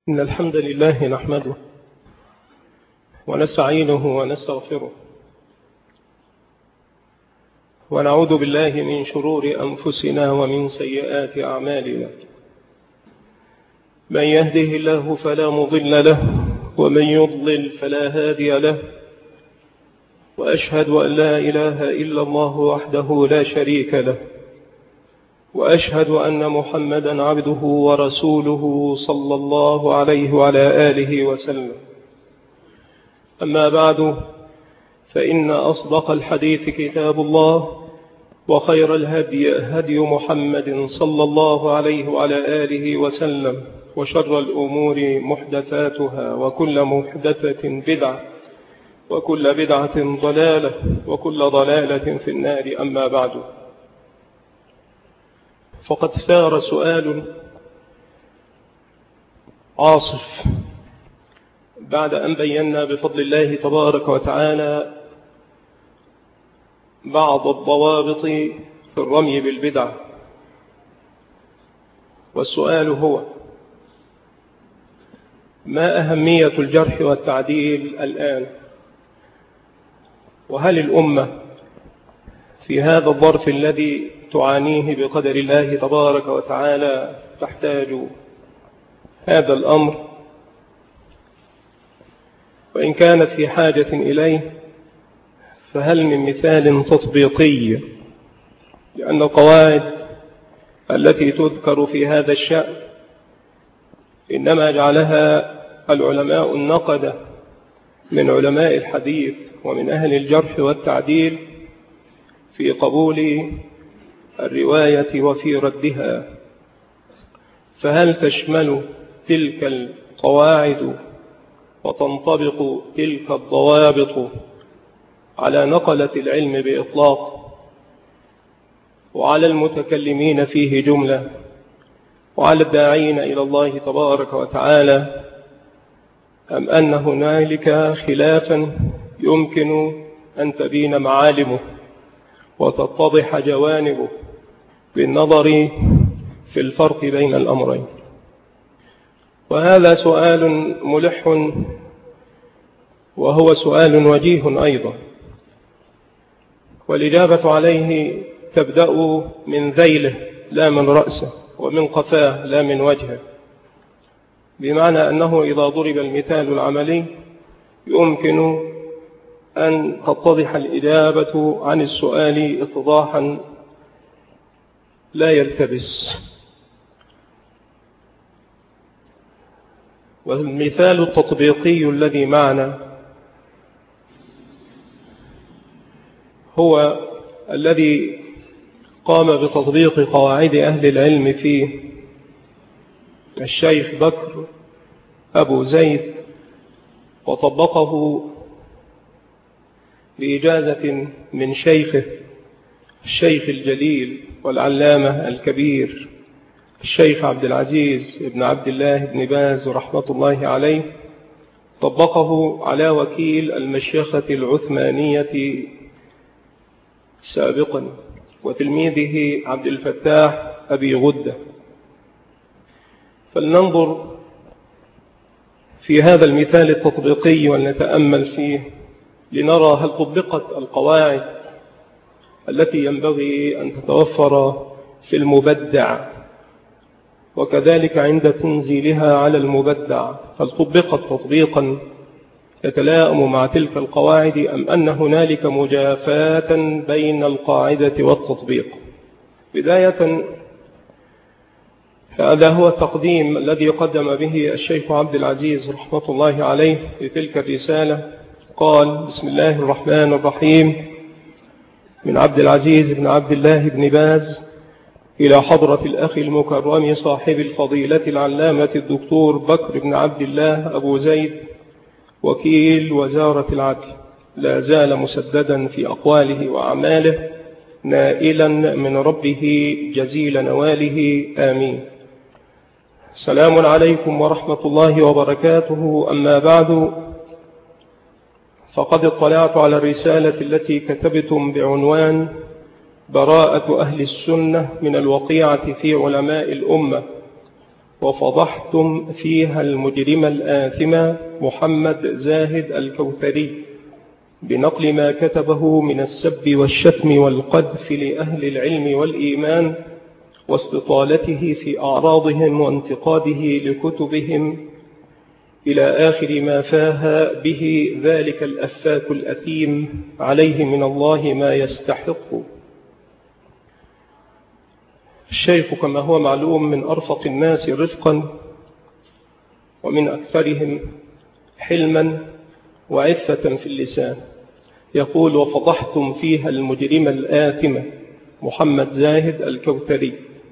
إن الحمد لله نحمده ونستعينه ونستغفره ونعوذ بالله من شرور أنفسنا ومن سيئات أعمالنا. من يهده الله فلا مضل له ومن يضلل فلا هادي له، وأشهد أن لا إله إلا الله وحده لا شريك له، وأشهد أن محمدا عبده ورسوله صلى الله عليه وعلى آله وسلم. أما بعد، فإن أصدق الحديث كتاب الله، وخير الهدي هدي محمد صلى الله عليه وعلى آله وسلم، وشر الأمور محدثاتها، وكل محدثة بدعة، وكل بدعة ضلالة، وكل ضلالة في النار. أما بعد، فقد ثار سؤال عاصف بعد أن بينا بفضل الله تبارك وتعالى بعض الضوابط في الرمي بالبدع. والسؤال هو: ما أهمية الجرح والتعديل الآن؟ وهل الأمة في هذا الظرف الذي تعانيه بقدر الله تبارك وتعالى تحتاج هذا الأمر؟ وإن كانت في حاجة إليه، فهل من مثال تطبيقي؟ لأن القواعد التي تذكر في هذا الشأن إنما جعلها العلماء النقدة من علماء الحديث ومن أهل الجرح والتعديل في قبول الرواية وفي ردها. فهل تشمل تلك القواعد وتنطبق تلك الضوابط على نقلة العلم بإطلاق، وعلى المتكلمين فيه جملة، وعلى الداعين إلى الله تبارك وتعالى، أم أن هنالك خلافا يمكن أن تبين معالمه وتتضح جوانبه بالنظر في الفرق بين الأمرين؟ وهذا سؤال ملح، وهو سؤال وجيه أيضا، والإجابة عليه تبدأ من ذيله لا من رأسه، ومن قفاه لا من وجهه، بمعنى أنه إذا ضرب المثال العملي يمكن أن تتضح الإجابة عن السؤال اتضاحا لا يلتبس. والمثال التطبيقي الذي معنا هو الذي قام بتطبيق قواعد أهل العلم فيه الشيخ بكر أبو زيد، وطبقه بإجازة من شيخه الشيخ الجليل والعلامة الكبير الشيخ عبد العزيز بن عبد الله بن باز رحمة الله عليه. طبقه على وكيل المشيخة العثمانية سابقا، وتلميذه عبد الفتاح أبي غدة. فلننظر في هذا المثال التطبيقي ولنتأمل فيه لنرى هل طبقت القواعد التي ينبغي أن تتوفر في المبدع، وكذلك عند تنزيلها على المبدع، هل طبقت تطبيقا يتلائم مع تلك القواعد، أم أن هنالك مجافاة بين القاعدة والتطبيق؟ بداية، هذا هو التقديم الذي قدم به الشيخ عبد العزيز رحمة الله عليه في تلك الرسالة. قال: بسم الله الرحمن الرحيم، من عبد العزيز بن عبد الله بن باز إلى حضرة الأخ المكرم صاحب الفضيلة العلامة الدكتور بكر بن عبد الله أبو زيد، وكيل وزارة العدل، لا زال مسددا في أقواله وأعماله، نائلا من ربه جزيل نواله، آمين. السلام عليكم ورحمة الله وبركاته. أما بعد، فقد اطلعت على الرسالة التي كتبتم بعنوان براءة أهل السنة من الوقيعة في علماء الأمة، وفضحتم فيها المجرم الآثم محمد زاهد الكوثري بنقل ما كتبه من السب والشتم والقذف لأهل العلم والإيمان واستطالته في أعراضهم وانتقاده لكتبهم إلى آخر ما فاه به ذلك الأفاك الأثيم عليه من الله ما يستحق. الشيخ كما هو معلوم من أرفق الناس رفقا ومن أكثرهم حلما وعفة في اللسان، يقول: وفضحتم فيها المجرم الآثم محمد زاهد الكوثري،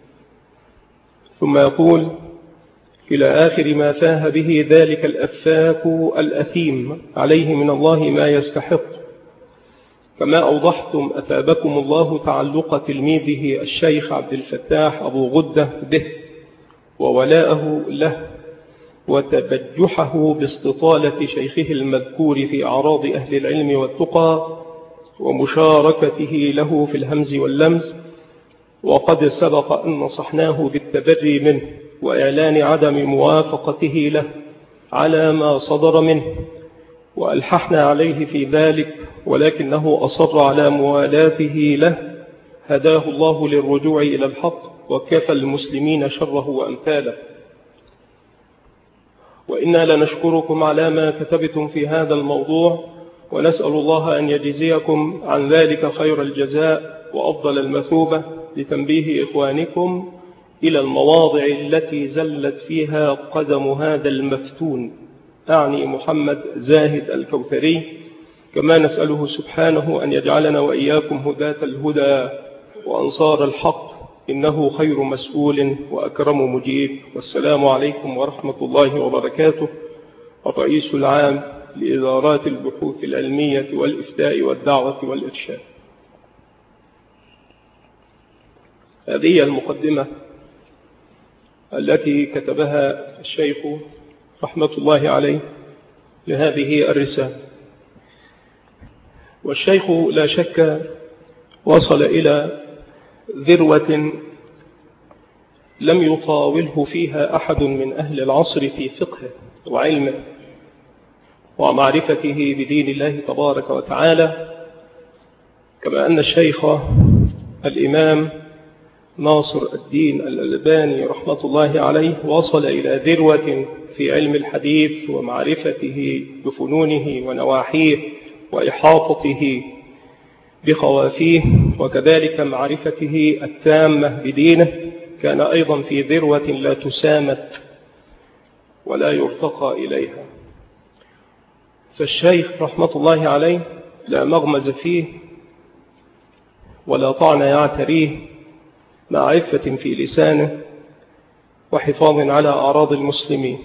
ثم يقول: إلى آخر ما فاه به ذلك الأفاك الأثيم عليه من الله ما يستحق، كما أوضحتم أثابكم الله تعلق تلميذه الشيخ عبد الفتاح أبو غدة به وولاءه له وتبجحه باستطالة شيخه المذكور في أعراض أهل العلم والتقى ومشاركته له في الهمز واللمز، وقد سبق أن نصحناه بالتبري منه وإعلان عدم موافقته له على ما صدر منه، وألححنا عليه في ذلك، ولكنه أصر على موالاته له هداه الله للرجوع إلى الحق وكفى المسلمين شره وأمثاله. وإنا لنشكركم على ما كتبتم في هذا الموضوع، ونسأل الله أن يجزيكم عن ذلك خير الجزاء وأفضل المثوبة لتنبيه إخوانكم إلى المواضع التي زلت فيها قدم هذا المفتون، أعني محمد زاهد الكوثري، كما نسأله سبحانه أن يجعلنا وإياكم هداة الهدى وأنصار الحق، إنه خير مسؤول وأكرم مجيب. والسلام عليكم ورحمة الله وبركاته. الرئيس العام لإدارات البحوث العلمية والإفتاء والدعوة والإرشاد. هذه المقدمة التي كتبها الشيخ رحمة الله عليه لهذه الرسالة. والشيخ لا شك وصل إلى ذروة لم يطاوله فيها أحد من أهل العصر في فقهه وعلمه ومعرفته بدين الله تبارك وتعالى، كما أن الشيخ الإمام ناصر الدين الألباني رحمة الله عليه وصل إلى ذروة في علم الحديث ومعرفته بفنونه ونواحيه وإحاطته بخوافيه، وكذلك معرفته التامة بدينه، كان أيضا في ذروة لا تسامت ولا يرتقى إليها. فالشيخ رحمة الله عليه لا مغمز فيه ولا طعن يعتريه، مع عفة في لسانه وحفاظ على أعراض المسلمين.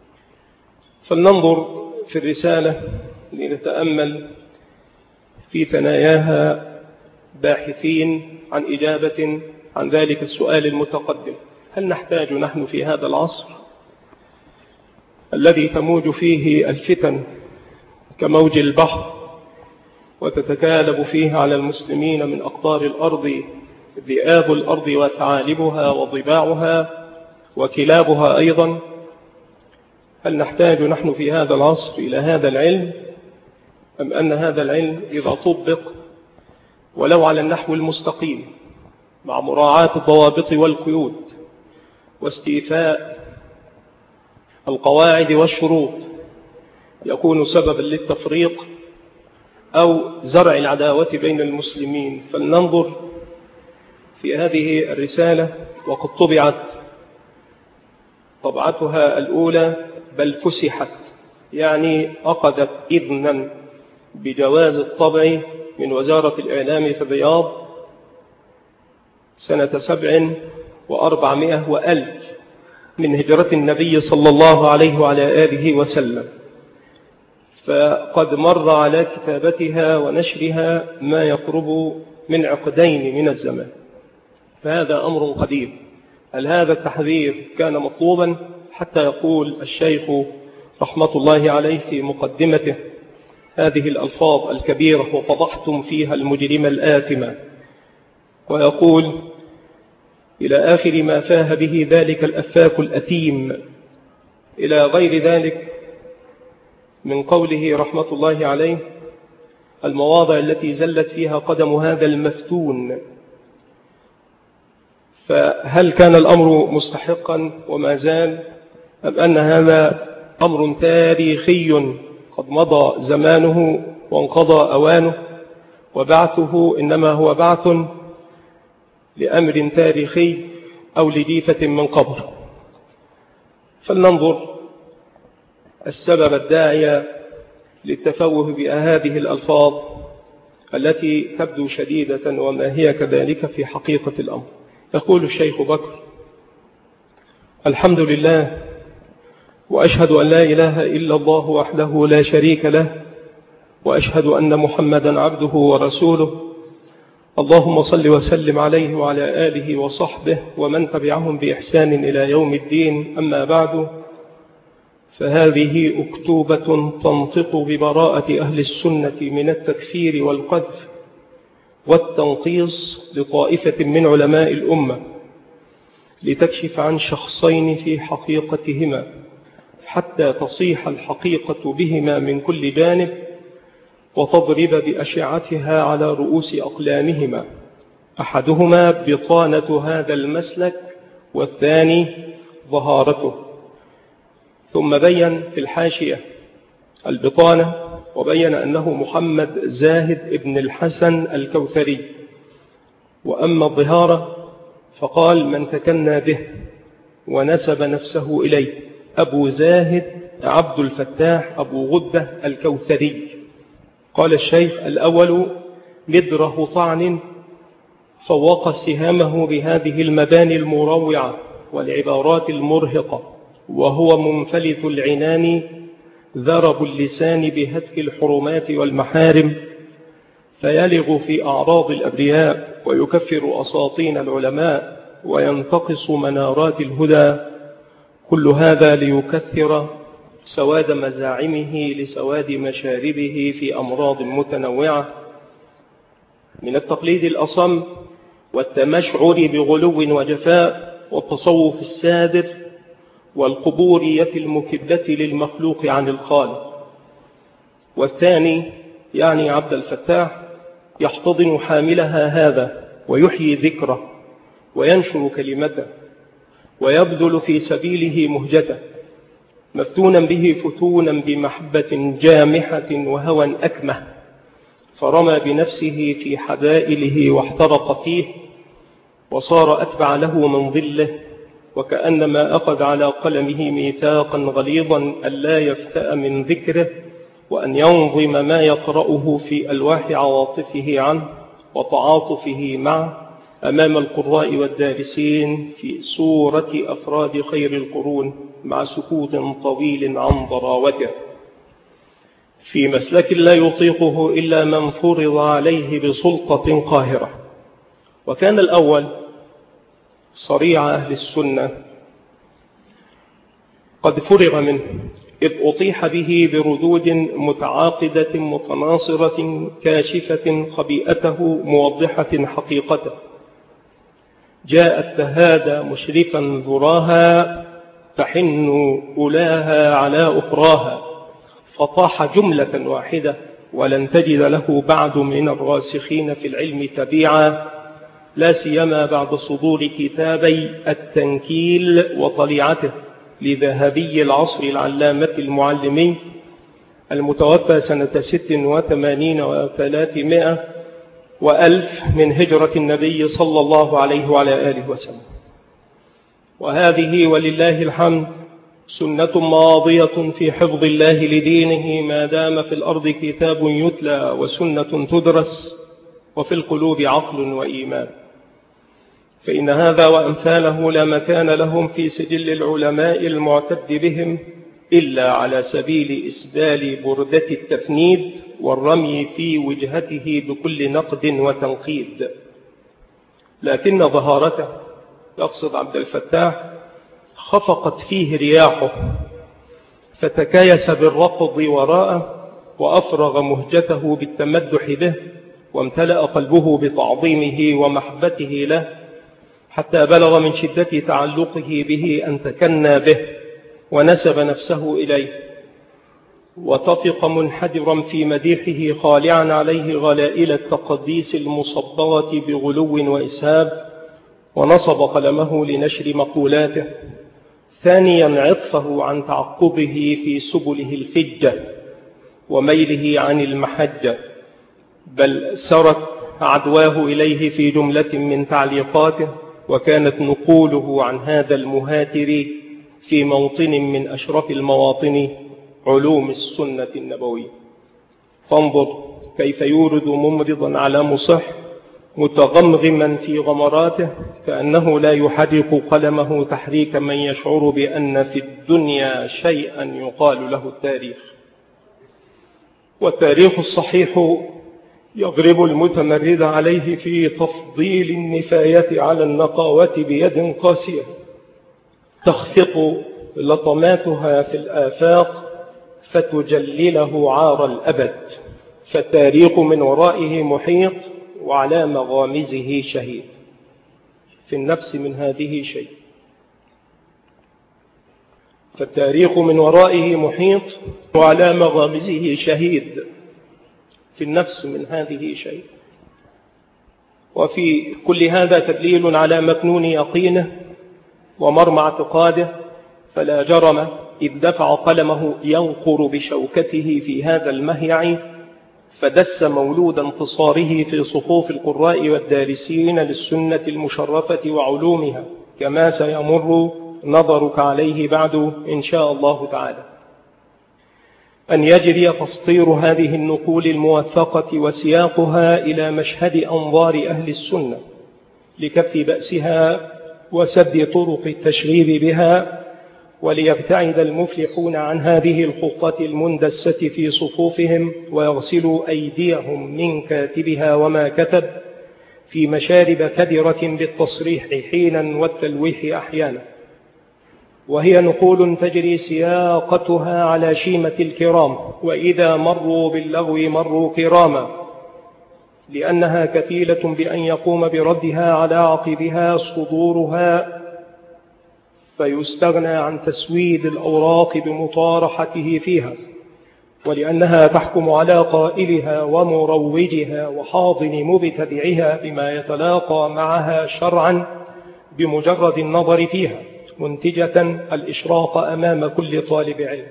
فلننظر في الرسالة لنتأمل في ثناياها باحثين عن إجابة عن ذلك السؤال المتقدم: هل نحتاج نحن في هذا العصر الذي تموج فيه الفتن كموج البحر وتتكالب فيه على المسلمين من أقطار الأرض ذئاب الأرض وثعالبها وضباعها وكلابها أيضا، هل نحتاج نحن في هذا العصر إلى هذا العلم، أم أن هذا العلم إذا طبق ولو على النحو المستقيم مع مراعاة الضوابط والقيود واستيفاء القواعد والشروط يكون سببا للتفريق أو زرع العداوة بين المسلمين؟ فلننظر في هذه الرسالة، وقد طبعت طبعتها الأولى، بل فسحت، يعني أخذت إذنا بجواز الطبع من وزارة الإعلام في الرياض سنة 700 وألف من هجرة النبي صلى الله عليه وعلى آله وسلم، فقد مر على كتابتها ونشرها ما يقرب من عقدين من الزمان، فهذا أمر قديم. هل هذا التحذير كان مطلوبا حتى يقول الشيخ رحمة الله عليه في مقدمته هذه الألفاظ الكبيرة: وفضحتم فيها المجرم الآثم، ويقول: إلى آخر ما فاه به ذلك الأفاك الأثيم، إلى غير ذلك من قوله رحمة الله عليه: المواضع التي زلت فيها قدم هذا المفتون. فهل كان الأمر مستحقا وما زال، أم أن هذا أمر تاريخي قد مضى زمانه وانقضى أوانه، وبعثه إنما هو بعث لأمر تاريخي أو لجيفة من قبر؟ فلننظر السبب الداعي للتفوه بهذه الألفاظ التي تبدو شديدة وما هي كذلك في حقيقة الأمر. يقول الشيخ بكر: الحمد لله، وأشهد أن لا إله إلا الله وحده لا شريك له، وأشهد أن محمدا عبده ورسوله، اللهم صل وسلم عليه وعلى آله وصحبه ومن تبعهم بإحسان إلى يوم الدين. أما بعد، فهذه أكتوبة تنطق ببراءة أهل السنة من التكفير والقذف والتنقيص لطائفة من علماء الأمة، لتكشف عن شخصين في حقيقتهما حتى تصيح الحقيقة بهما من كل جانب، وتضرب بأشعتها على رؤوس أقلامهما، أحدهما بطانة هذا المسلك والثاني ظهارته. ثم بين في الحاشية البطانة، وبين أنه محمد زاهد ابن الحسن الكوثري. وأما الظهارة فقال: من تكنى به ونسب نفسه إليه، أبو زاهد عبد الفتاح أبو غدة الكوثري. قال الشيخ: الأول مدره طعن فوق سهامه بهذه المباني المروعة والعبارات المرهقة، وهو منفلت العنان ذرب اللسان بهتك الحرمات والمحارم، فيلغ في أعراض الأبرياء ويكفر أساطين العلماء وينتقص منارات الهدى، كل هذا ليكثر سواد مزاعمه لسواد مشاربه في أمراض متنوعة، من التقليد الأصم والتمشعر بغلو وجفاء والتصوف السادر والقبورية المكبة للمخلوق عن الخالق. والثاني يعني عبد الفتاح يحتضن حاملها هذا ويحيي ذكره وينشر كلمته ويبذل في سبيله مهجته، مفتونا به فتونا بمحبة جامحة وهوى أكمه، فرمى بنفسه في حبائله واحترق فيه، وصار أتبع له من ظله، وكأنما أخذ على قلمه ميثاقا غليظا ألا يفتأ من ذكره، وأن ينظم ما يقرأه في ألواح عواطفه عنه وتعاطفه معه أمام القراء والدارسين في سورة أفراد خير القرون، مع سكوت طويل عن ضراوته، في مسلك لا يطيقه إلا من فرض عليه بسلطة قاهرة. وكان الأول صريع أهل السنة قد فرغ منه، إذ أطيح به بردود متعاقدة متناصرة كاشفة خبيئته موضحة حقيقته، جاءت تهادى مشرفا ذراها تحن أولاها على أخراها، فطاح جملة واحدة ولن تجد له بعد من الراسخين في العلم تبيعا، لا سيما بعد صدور كتابي التنكيل وطليعته لذهبي العصر العلامة المعلمي المتوفى سنة 86 و300 وألف من هجرة النبي صلى الله عليه وعلى آله وسلم. وهذه ولله الحمد سنة ماضية في حفظ الله لدينه ما دام في الأرض كتاب يتلى وسنة تدرس وفي القلوب عقل وإيمان، فإن هذا وأمثاله لا مكان لهم في سجل العلماء المعتد بهم إلا على سبيل إسبال بردة التفنيد والرمي في وجهته بكل نقد وتنقيد. لكن ظهارته، يقصد عبد الفتاح، خفقت فيه رياحه فتكايس بالركض وراءه، وأفرغ مهجته بالتمدح به، وامتلأ قلبه بتعظيمه ومحبته له، حتى بلغ من شدة تعلقه به أن تكنى به ونسب نفسه إليه، وطفق منحدرا في مديحه خالعا عليه غلائل التقديس المصبغة بغلو وإسهاب، ونصب قلمه لنشر مقولاته. ثانيا عطفه عن تعقبه في سبله الفجة وميله عن المحجة، بل سرت عدواه إليه في جملة من تعليقاته، وكانت نقوله عن هذا المهاتر في موطن من أشرف المواطن علوم السنة النبوية. فانظر كيف يورد ممرضا على مصح متغمغما في غمراته، كأنه لا يحرك قلمه تحريك من يشعر بأن في الدنيا شيئا يقال له التاريخ. والتاريخ الصحيح يضرب المتمرد عليه في تفضيل النفاية على النقاوة بيد قاسية تخفق لطماتها في الآفاق فتجلله عار الأبد. فالتاريخ من ورائه محيط وعلى مغامزه شهيد. في النفس من هذه شيء. فالتاريخ من ورائه محيط وعلى مغامزه شهيد. في النفس من هذه شيء. وفي كل هذا تدليل على مكنون يقينه ومرمى اعتقاده، فلا جرم إذ دفع قلمه ينقر بشوكته في هذا المهيع، فدس مولود انتصاره في صفوف القراء والدارسين للسنة المشرفة وعلومها، كما سيمر نظرك عليه بعد إن شاء الله تعالى. أن يجري تسطير هذه النقول الموثقة وسياقها إلى مشهد أنظار أهل السنة لكف بأسها وسد طرق التشغيب بها، وليبتعد المفلحون عن هذه الخطة المندسة في صفوفهم ويغسلوا أيديهم من كاتبها وما كتب في مشارب كدرة بالتصريح حينا والتلويح أحيانا. وهي نقول تجري سياقتها على شيمة الكرام، وإذا مروا باللغو مروا كراما، لأنها كفيلة بأن يقوم بردها على عقبها صدورها، فيستغنى عن تسويد الأوراق بمطارحته فيها، ولأنها تحكم على قائلها ومروجها وحاضن مبتدعها بما يتلاقى معها شرعا بمجرد النظر فيها، منتجة الإشراق أمام كل طالب علم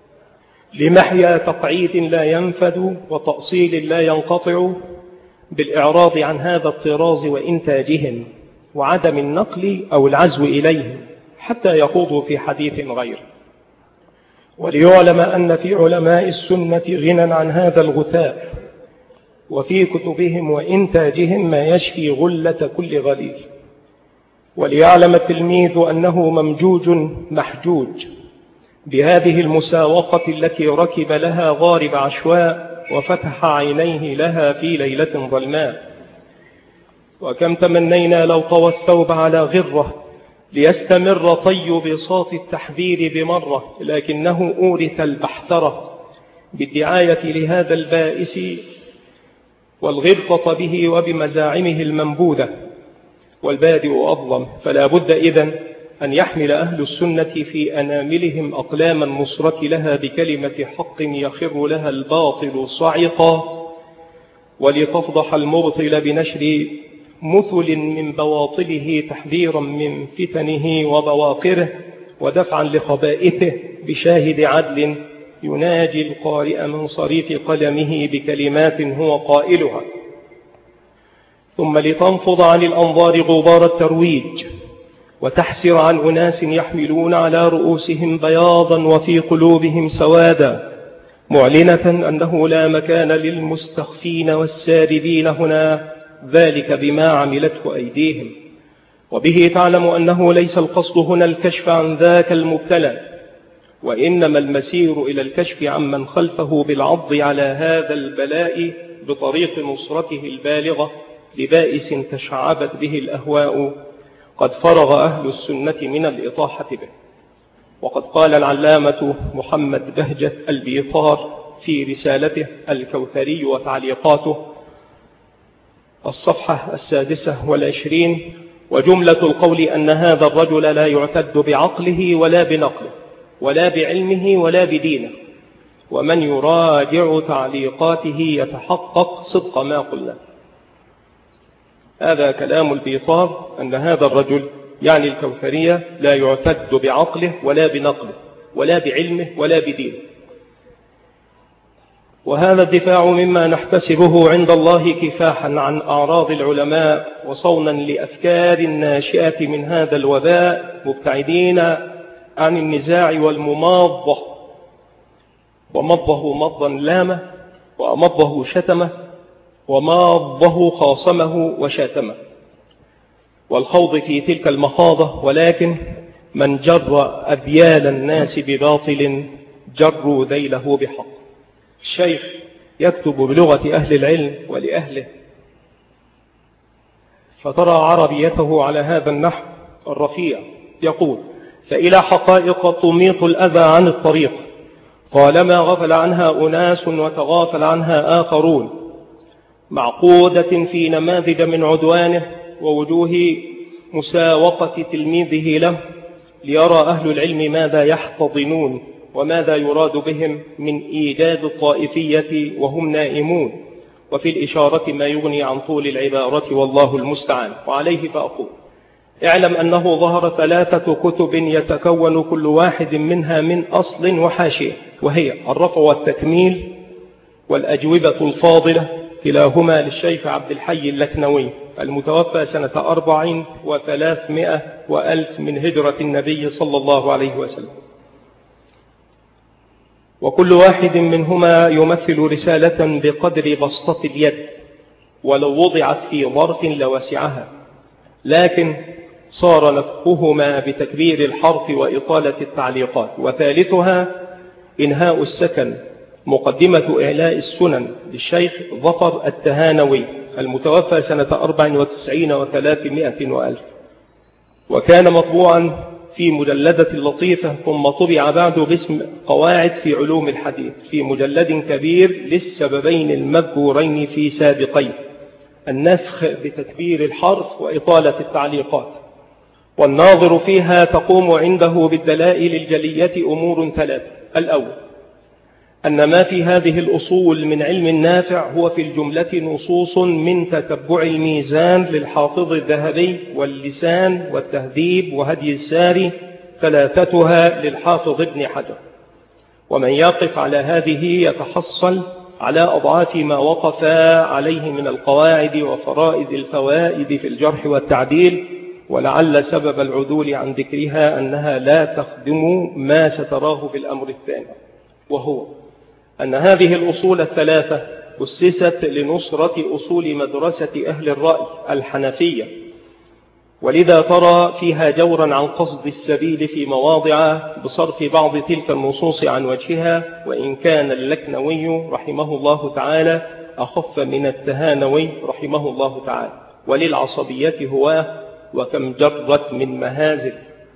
لمحيا تقعيد لا ينفد وتأصيل لا ينقطع، بالإعراض عن هذا الطراز وإنتاجهم وعدم النقل أو العزو إليهم حتى يخوضوا في حديث غير. وليعلم أن في علماء السنة غنى عن هذا الغثاء، وفي كتبهم وإنتاجهم ما يشفي غلة كل غليل. وليعلم التلميذ أنه ممجوج محجوج بهذه المساوقة التي ركب لها غارب عشواء وفتح عينيه لها في ليلة ظلماء. وكم تمنينا لو طوى الثوب على غرة ليستمر طي بساط التحذير بمرة، لكنه أورث البحترة بالدعاية لهذا البائس والغبطة به وبمزاعمه المنبوذة، والبادئ أظلم. فلا بد إذن أن يحمل أهل السنة في أناملهم أقلام النصرة لها بكلمة حق يخر لها الباطل صعقا، ولتفضح المبطل بنشر مثل من بواطله تحذيرا من فتنه وبواقره، ودفعا لخبائثه بشاهد عدل يناجي القارئ من صريف قلمه بكلمات هو قائلها. ثم لتنفض عن الأنظار غبار الترويج، وتحسر عن أناس يحملون على رؤوسهم بياضا وفي قلوبهم سوادا، معلنة أنه لا مكان للمستخفين والساردين هنا، ذلك بما عملته أيديهم. وبه تعلم أنه ليس القصد هنا الكشف عن ذاك المبتلى، وإنما المسير إلى الكشف عمن خلفه بالعض على هذا البلاء بطريق نصرته البالغة لبائس تشعبت به الأهواء، قد فرغ أهل السنة من الإطاحة به. وقد قال العلامة محمد بهجة البيطار في رسالته الكوثري وتعليقاته الصفحة 26: وجملة القول أن هذا الرجل لا يعتد بعقله ولا بنقله ولا بعلمه ولا بدينه، ومن يراجع تعليقاته يتحقق صدق ما قلنا. هذا كلام البيطار أن هذا الرجل يعني الكوثرية لا يعتد بعقله ولا بنقله ولا بعلمه ولا بدينه. وهذا الدفاع مما نحتسبه عند الله كفاحا عن أعراض العلماء وصونا لأفكار ناشئة من هذا الوباء، مبتعدين عن النزاع والمماضة، ومضه مضا لامه ومضه شتمه وماضه خاصمه وشاتمه، والخوض في تلك المخاضة. ولكن من جر أبيال الناس بباطل جروا ذيله بحق. الشيخ يكتب بلغة أهل العلم ولأهله، فترى عربيته على هذا النحو الرفيع، يقول: فإلى حقائق تميط الأذى عن الطريق طالما غفل عنها أناس وتغافل عنها آخرون، معقودة في نماذج من عدوانه ووجوه مساوقة تلميذه له، ليرى أهل العلم ماذا يحتضنون وماذا يراد بهم من إيجاد الطائفية وهم نائمون، وفي الإشارة ما يغني عن طول العبارة والله المستعان. وعليه فأقول: اعلم أنه ظهر 3 كتب يتكون كل واحد منها من أصل وحاشية، وهي الرفع والتكميل والأجوبة الفاضلة، كلاهما للشيخ عبد الحي اللكنوي المتوفى سنة 4,300 وألف من هجرة النبي صلى الله عليه وسلم، وكل واحد منهما يمثل رسالة بقدر بسطة اليد، ولو وضعت في ظرف لوسعها، لكن صار نفقهما بتكبير الحرف وإطالة التعليقات. وثالثها إنهاء السكن، مقدمة إعلاء السنن للشيخ ظفر التهانوي المتوفى سنة 94 و300 وألف، وكان مطبوعا في مجلدة لطيفة، ثم طبع بعد باسم قواعد في علوم الحديث في مجلد كبير للسببين المذكورين في سابقين: النفخ بتكبير الحرف وإطالة التعليقات. والناظر فيها تقوم عنده بالدلائل الجلية أمور 3: الأول أن ما في هذه الأصول من علم نافع هو في الجملة نصوص من تتبع الميزان للحافظ الذهبي، واللسان والتهذيب وهدي الساري 3 للحافظ ابن حجر، ومن يقف على هذه يتحصل على أضعاف ما وقف عليه من القواعد وفرائد الفوائد في الجرح والتعديل. ولعل سبب العدول عن ذكرها أنها لا تخدم ما ستراه في الأمر الثاني، وهو أن هذه الأصول 3 أسست لنصرة أصول مدرسة أهل الرأي الحنفية، ولذا ترى فيها جورا عن قصد السبيل في مواضع بصرف بعض تلك النصوص عن وجهها، وإن كان اللكنوي رحمه الله تعالى أخف من التهانوي رحمه الله تعالى، وللعصبية هواه وكم جرت من مهازل.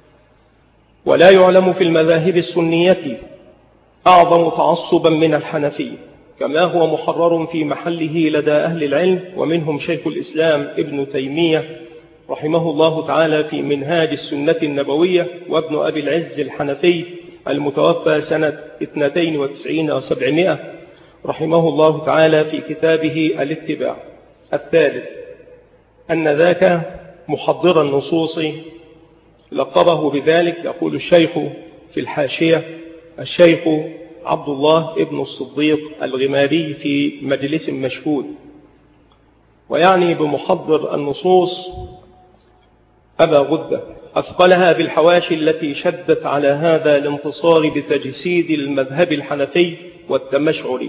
ولا يعلم في المذاهب السنية أعظم تعصبا من الحنفية، كما هو محرر في محله لدى أهل العلم، ومنهم شيخ الإسلام ابن تيمية رحمه الله تعالى في منهاج السنة النبوية، وابن أبي العز الحنفي المتوفى سنة 92 و700 رحمه الله تعالى في كتابه الاتباع. الثالث أن ذاك محضر النصوص لقبه بذلك، يقول الشيخ في الحاشية: الشيخ عبد الله ابن الصديق الغماري في مجلس مشهود، ويعني بمحضر النصوص أبا غدة، أثقلها بالحواشي التي شدت على هذا الانتصار بتجسيد المذهب الحنفي والتمشعري،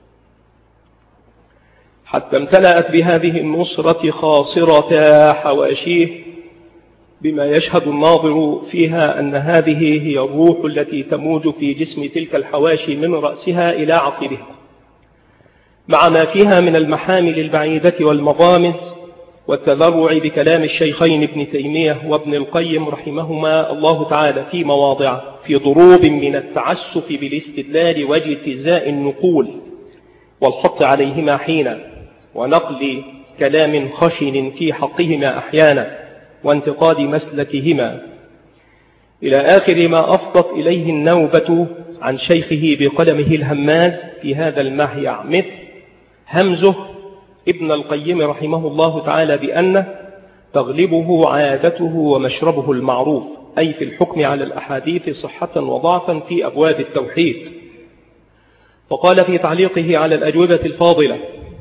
حتى امتلأت بهذه النصرة خاصرة حواشيه بما يشهد الناظر فيها أن هذه هي الروح التي تموج في جسم تلك الحواشي من رأسها إلى عقبها، مع ما فيها من المحامل البعيدة والمغامز والتذرع بكلام الشيخين ابن تيمية وابن القيم رحمهما الله تعالى في مواضع في ضروب من التعسف بالاستدلال واجتزاء النقول والحط عليهما حينا، ونقل كلام خشن في حقهما أحيانا، وانتقاد مسلكهما، إلى آخر ما أفضت إليه النوبة عن شيخه بقلمه الهماز في هذا المحيع، مثل همزه ابن القيم رحمه الله تعالى بأن تغلبه عادته ومشربه المعروف، أي في الحكم على الأحاديث صحة وضعفا في أبواب التوحيد. فقال في تعليقه على الأجوبة الفاضلة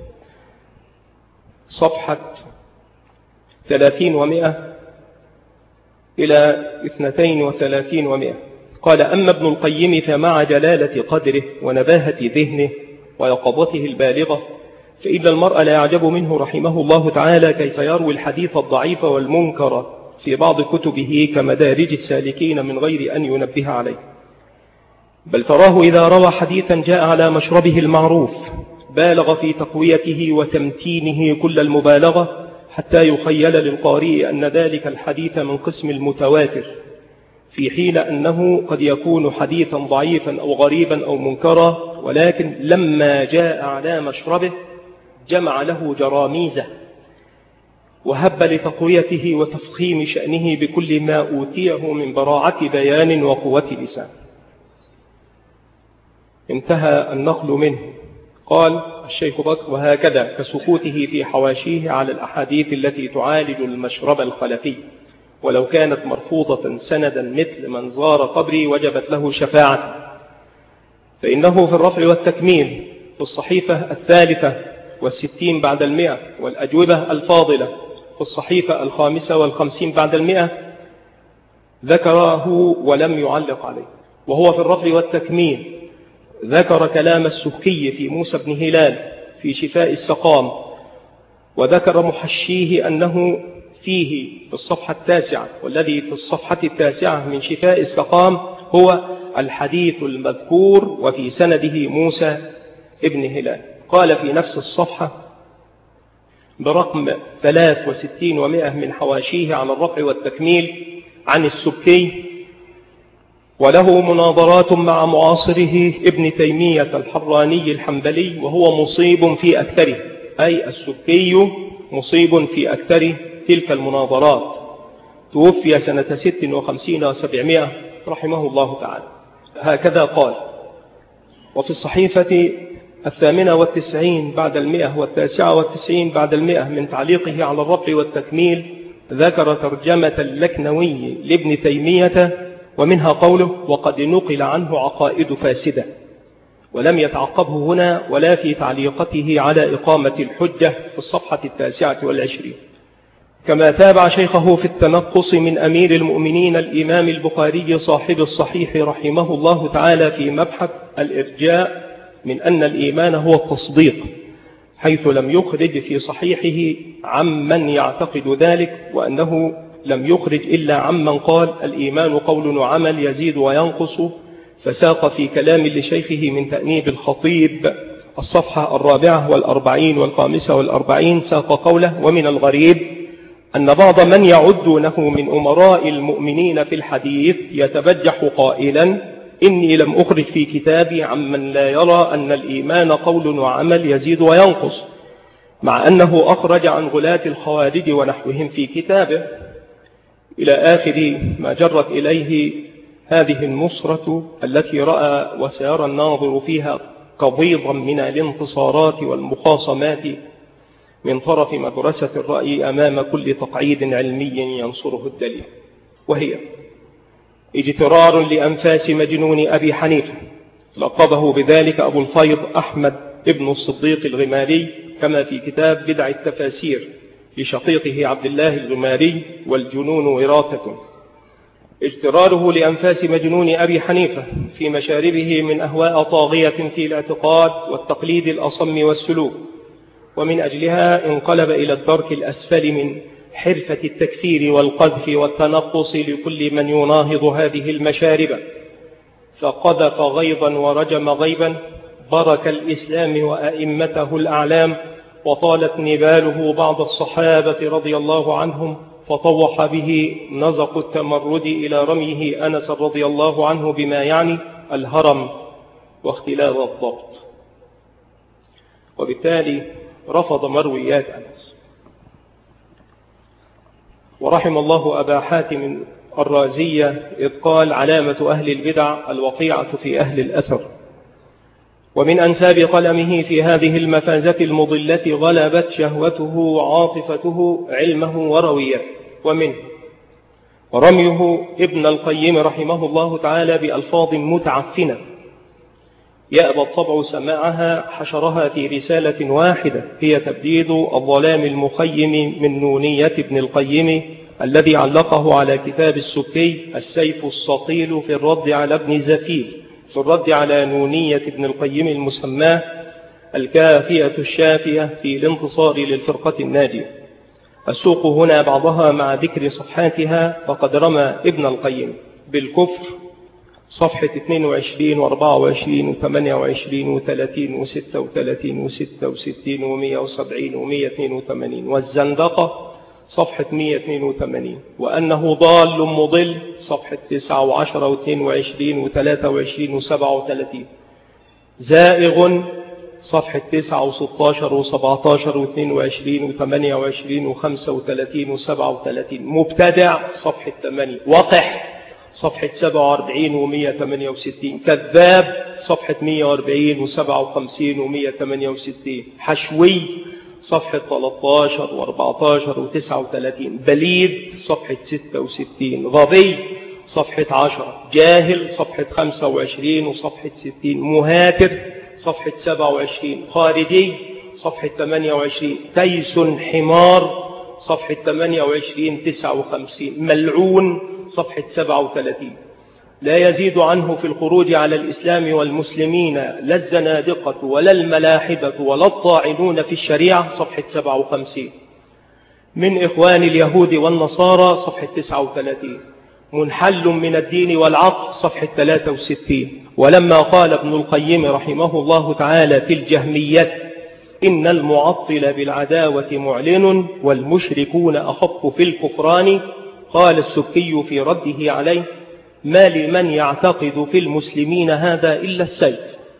صفحة 30 و100 إلى 32 و100، قال: أما ابن القيم فمع جلالة قدره ونباهة ذهنه ويقظته البالغة، فإن المرء لا يعجب منه رحمه الله تعالى كيف يروي الحديث الضعيف والمنكر في بعض كتبه كمدارج السالكين من غير أن ينبه عليه، بل تراه إذا روى حديثا جاء على مشربه المعروف بالغ في تقويته وتمتينه كل المبالغة، حتى يخيل للقارئ أن ذلك الحديث من قسم المتواتر، في حين أنه قد يكون حديثا ضعيفا أو غريبا أو منكرا، ولكن لما جاء على مشربه جمع له جراميزه وهب لتقويته وتفخيم شأنه بكل ما أوتيه من براعة بيان وقوة لسان. انتهى النقل منه. قال الشيخ بكر: وهكذا كسكوته في حواشيه على الأحاديث التي تعالج المشرب الخلفي، ولو كانت مرفوضة سندا مثل من زار قبري وجبت له شفاعة، فإنه في الرفع والتكميل في الصحيفة 63 بعد 100 والأجوبة الفاضلة في الصحيفة 55 بعد 100 ذكره ولم يعلق عليه. وهو في الرفع والتكميل ذكر كلام السكي في موسى بن هلال في شفاء السقام، وذكر محشيه أنه فيه في الصفحة 9، والذي في الصفحة 9 من شفاء السقام هو الحديث المذكور وفي سنده موسى ابن هلال. قال في نفس الصفحة برقم 63 و100 من حواشيه على الرفع والتكميل عن السبكي: وله مناظرات مع معاصره ابن تيمية الحراني الحنبلي، وهو مصيب في أكثره، أي السبكي مصيب في أكثر تلك المناظرات. توفي سنة 56 و700 رحمه الله تعالى. هكذا قال. وفي الصحيفة 98 بعد 100 و99 بعد 100 من تعليقه على الرفع والتكميل ذكر ترجمة اللكنوي لابن تيمية، ومنها قوله: وقد نقل عنه عقائد فاسدة، ولم يتعقبه هنا ولا في تعليقته على إقامة الحجة في الصفحة 29. كما تابع شيخه في التنقص من أمير المؤمنين الإمام البخاري صاحب الصحيح رحمه الله تعالى في مبحث الإرجاء من أن الإيمان هو التصديق، حيث لم يخرج في صحيحه عمن يعتقد ذلك، وأنه لم يخرج إلا عمن قال الإيمان قول وعمل يزيد وينقص، فساق في كلام لشيخه من تأنيب الخطيب الصفحة 44 والخامسة 40 ساق قوله: ومن الغريب أن بعض من يعدونه من أمراء المؤمنين في الحديث يتبجح قائلا: إني لم أخرج في كتابي عمن لا يرى أن الإيمان قول وعمل يزيد وينقص، مع أنه أخرج عن غلاة الخوارج ونحوهم في كتابه، إلى آخر ما جرت إليه هذه النصرة التي رأى وسيرى الناظر فيها قضيضا من الانتصارات والمخاصمات من طرف مدرسة الرأي أمام كل تقعيد علمي ينصره الدليل. وهي اجترار لأنفاس مجنون أبي حنيفة، لقبه بذلك أبو الفيض أحمد ابن الصديق الغماري، كما في كتاب بدع التفاسير لشقيقه عبد الله الغماري: والجنون وراثة. اجتراره لأنفاس مجنون أبي حنيفة في مشاربه من أهواء طاغية في الاعتقاد والتقليد الأصم والسلوك، ومن أجلها انقلب إلى الدرك الأسفل من حرفة التكفير والقذف والتنقص لكل من يناهض هذه المشارب، فقذف غيظا ورجم غيبا، برك الإسلام وأئمته الأعلام، وطالت نباله بعض الصحابة رضي الله عنهم، فطوح به نزق التمرد إلى رميه أنس رضي الله عنه بما يعني الهرم واختلال الضبط، وبالتالي رفض مرويات أنس. ورحم الله أبا حاتم الرازية إذ قال: علامة أهل البدع الوقيعة في أهل الأثر. ومن أنساب قلمه في هذه المفازة المضلة غلبت شهوته وعاطفته علمه ورويته. ومنه رميه ابن القيم رحمه الله تعالى بألفاظ متعفنة يأبى الطبع سماعها، حشرها في رسالة واحدة هي تبديد الظلام المخيم من نونية ابن القيم الذي علقه على كتاب السكي السيف الصقيل في الرد على ابن زفيل، في الرد على نونية ابن القيم المسماه الكافية الشافية في الانتصار للفرقة الناجية. السوق هنا بعضها مع ذكر صفحاتها. فقد رمى ابن القيم بالكفر صفحة 22 و24 و28 و30 و36 و66 و170 و182، والزندقة صفحة 182، وأنه ضال مضل صفحة 9 و10 و22 و23 و37، زائغ صفحة 9 و16 و17 و22 و28 و35 و37، مبتدع صفحة 8، وقح صفحة 47 و168، كذاب صفحة 140 و57 و168، حشوي صفحة 13 و14 و39، بليد صفحة 66، غبي صفحة 10، جاهل صفحة 25 وصفحة 60، مهاتر صفحة 27، خارجي صفحة 28، تيس حمار صفحة 28 59، ملعون صفحة 37. لا يزيد عنه في الخروج على الإسلام والمسلمين لا الزنادقة ولا الملاحدة ولا الطاعنون في الشريعة صفحة 57. من إخوان اليهود والنصارى صفحة 39. منحل من الدين والعقل صفحة 63. ولما قال ابن القيم رحمه الله تعالى في الجهمية إن المعطل بالعداوة معلن والمشركون أخف في الكفران، قال السكي في رده عليه: ما لمن يعتقد في المسلمين هذا إلا السيف.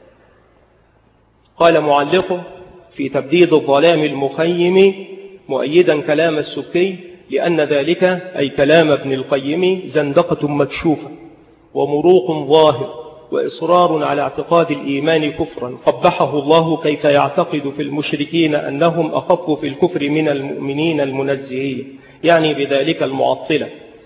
قال معلقه في تبديد الظلام المخيم مؤيدا كلام السكي لأن ذلك أي كلام ابن القيم زندقة مكشوفة ومروق ظاهر وإصرار على اعتقاد الإيمان كفرا، قبحه الله كيف يعتقد في المشركين أنهم أخف في الكفر من المؤمنين المنزهين، يعني بذلك المعطلة.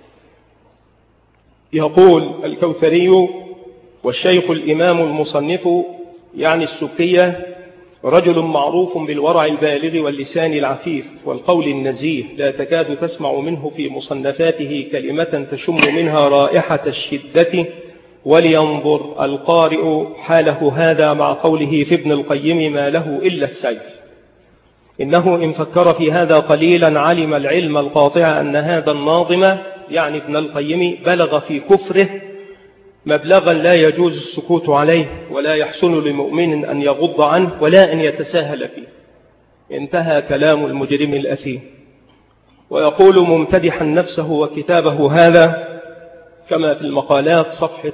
يقول الكوثري: والشيخ الإمام المصنف يعني السكية رجل معروف بالورع البالغ واللسان العفيف والقول النزيه، لا تكاد تسمع منه في مصنفاته كلمة تشم منها رائحة الشدة. ولينظر القارئ حاله هذا مع قوله في ابن القيم ما له إلا السيف. إنه إن فكر في هذا قليلا علم العلم القاطع أن هذا الناظم يعني ابن القيم بلغ في كفره مبلغا لا يجوز السكوت عليه ولا يحسن لمؤمن أن يغض عنه ولا أن يتساهل فيه. انتهى كلام المجرم الأثيم. ويقول ممتدحا نفسه وكتابه هذا كما في المقالات صفحة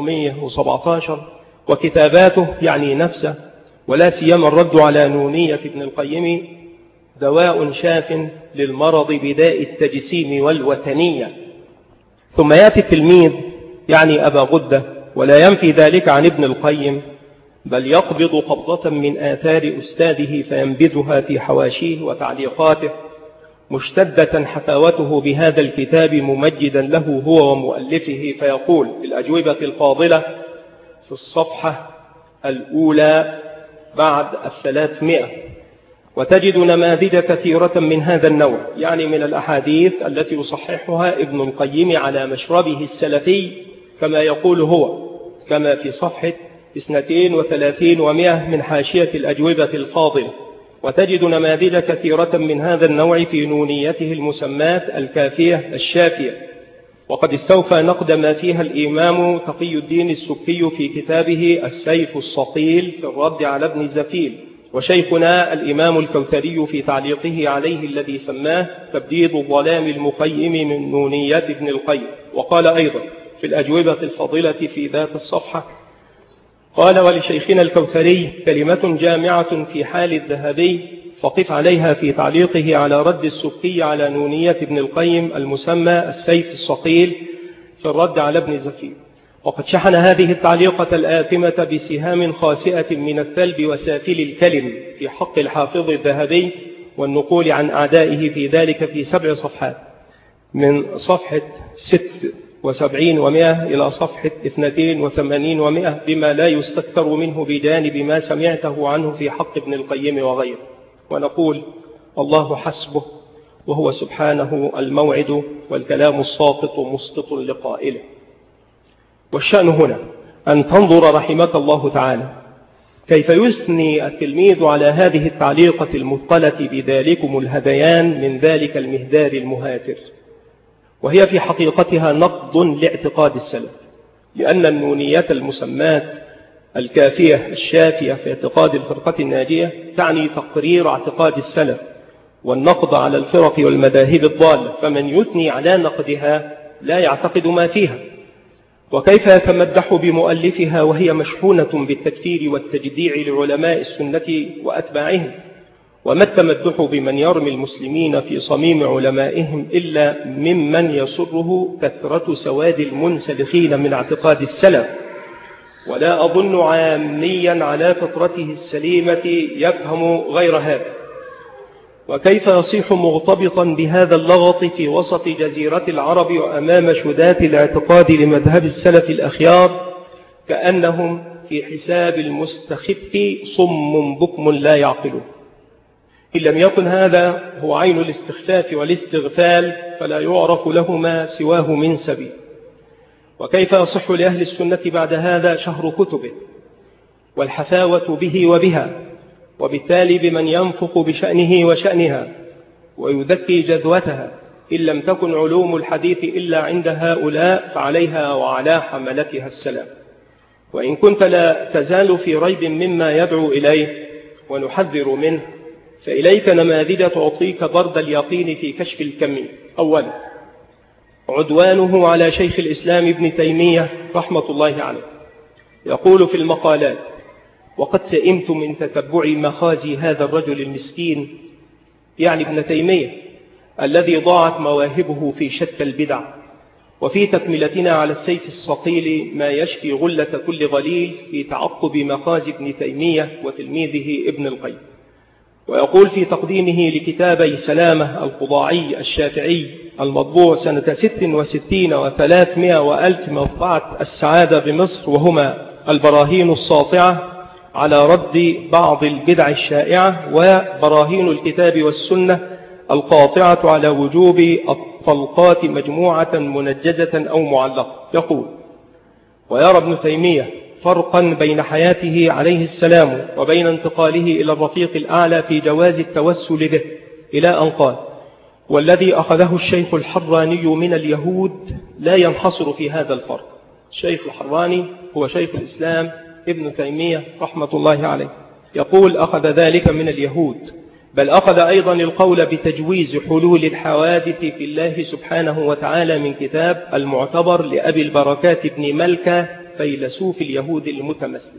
417: وكتاباته يعني نفسه ولا سيما الرد على نونية ابن القيم دواء شاف للمرض بداء التجسيم والوثنية. ثم يأتي التلميذ يعني أبا غدة ولا ينفي ذلك عن ابن القيم، بل يقبض قبضة من آثار أستاذه فينبذها في حواشيه وتعليقاته، مشتدة حفاوته بهذا الكتاب ممجدا له هو ومؤلفه. فيقول في الأجوبة الفاضلة في الصفحة الأولى بعد 300: وتجد نماذج كثيرة من هذا النوع، يعني من الأحاديث التي يصححها ابن القيم على مشربه السلفي كما يقول هو، كما في صفحة 32 و100 من حاشية الأجوبة الفاضلة. وتجد نماذج كثيرة من هذا النوع في نونيته المسماة الكافية الشافية. وقد استوفى نقد ما فيها الإمام تقي الدين السكي في كتابه السيف الصقيل في الرد على ابن زفيل، وشيخنا الإمام الكوثري في تعليقه عليه الذي سماه تبديد الظلام المخيم من نونية ابن القيم. وقال أيضا في الأجوبة الفضيلة في ذات الصفحة: قال ولشيخنا الكوثري كلمة جامعة في حال الذهبي فقف عليها في تعليقه على رد السبكي على نونية ابن القيم المسمى السيف الصقيل في الرد على ابن زكي. وقد شحن هذه التعليقة الآثمة بسهام خاسئة من الثلب وسافل الكلم في حق الحافظ الذهبي والنقول عن أعدائه في ذلك في 7 صفحات، من صفحة 76 و100 إلى صفحة 82 و100، بما لا يستكثر منه بجانب ما سمعته عنه في حق ابن القيم وغيره. ونقول الله حسبه، وهو سبحانه الموعد، والكلام الساقط مسقط لقائله. والشأن هنا أن تنظر رحمك الله تعالى كيف يثني التلميذ على هذه التعليقة المثقلة بذلكم الهذيان من ذلك المهدار المهاتر، وهي في حقيقتها نقض لاعتقاد السلف، لأن النونية المسمات الكافية الشافية في اعتقاد الفرقة الناجية تعني تقرير اعتقاد السلف والنقض على الفرق والمذاهب الضالة، فمن يثني على نقدها لا يعتقد ما فيها. وكيف يتمدح بمؤلفها وهي مشحونة بالتكفير والتجديع لعلماء السنة وأتباعهم؟ وما التمدح بمن يرمي المسلمين في صميم علمائهم إلا ممن يسره كثرة سواد المنسلخين من اعتقاد السلف؟ ولا أظن عاميا على فطرته السليمة يفهم غير هذا. وكيف يصيح مغتبطا بهذا اللغط في وسط جزيرة العرب وأمام شدات الاعتقاد لمذهب السلف الأخيار، كأنهم في حساب المستخف صم بكم لا يعقلون. إن لم يكن هذا هو عين الاستخفاف والاستغفال فلا يعرف له ما سواه من سبيل. وكيف يصح لأهل السنة بعد هذا شهر كتبه والحفاوة به وبها، وبالتالي بمن ينفق بشأنه وشأنها ويذكي جذوتها، إن لم تكن علوم الحديث إلا عند هؤلاء فعليها وعلى حملتها السلام. وإن كنت لا تزال في ريب مما يدعو إليه ونحذر منه، فإليك نماذج تعطيك برد اليقين في كشف الكم. أولا، عدوانه على شيخ الإسلام ابن تيمية رحمة الله عليه، يقول في المقالات: وقد سئمت من تتبع مخازي هذا الرجل المسكين، يعني ابن تيمية، الذي ضاعت مواهبه في شتى البدع. وفي تكملتنا على السيف الصقيل ما يشفي غلة كل غليل في تعقب مخازي ابن تيمية وتلميذه ابن القيم. ويقول في تقديمه لكتابي سلامة القضاعي الشافعي المطبوع سنة 66 و300 وألف مطبعة السعادة بمصر، وهما البراهين الساطعة على رد بعض البدع الشائعة، وبراهين الكتاب والسنة القاطعة على وجوب الطلقات مجموعة منجزة أو معلقة. يقول: ويرى ابن تيمية فرقا بين حياته عليه السلام وبين انتقاله إلى الرفيق الأعلى في جواز التوسل به، إلى أن قال: والذي أخذه الشيخ الحراني من اليهود لا ينحصر في هذا الفرق. الشيخ الحراني هو شيخ الإسلام ابن تيمية رحمة الله عليه. يقول: أخذ ذلك من اليهود، بل أخذ أيضا القول بتجويز حلول الحوادث في الله سبحانه وتعالى من كتاب المعتبر لأبي البركات بن ملكة فيلسوف اليهود المتمثل.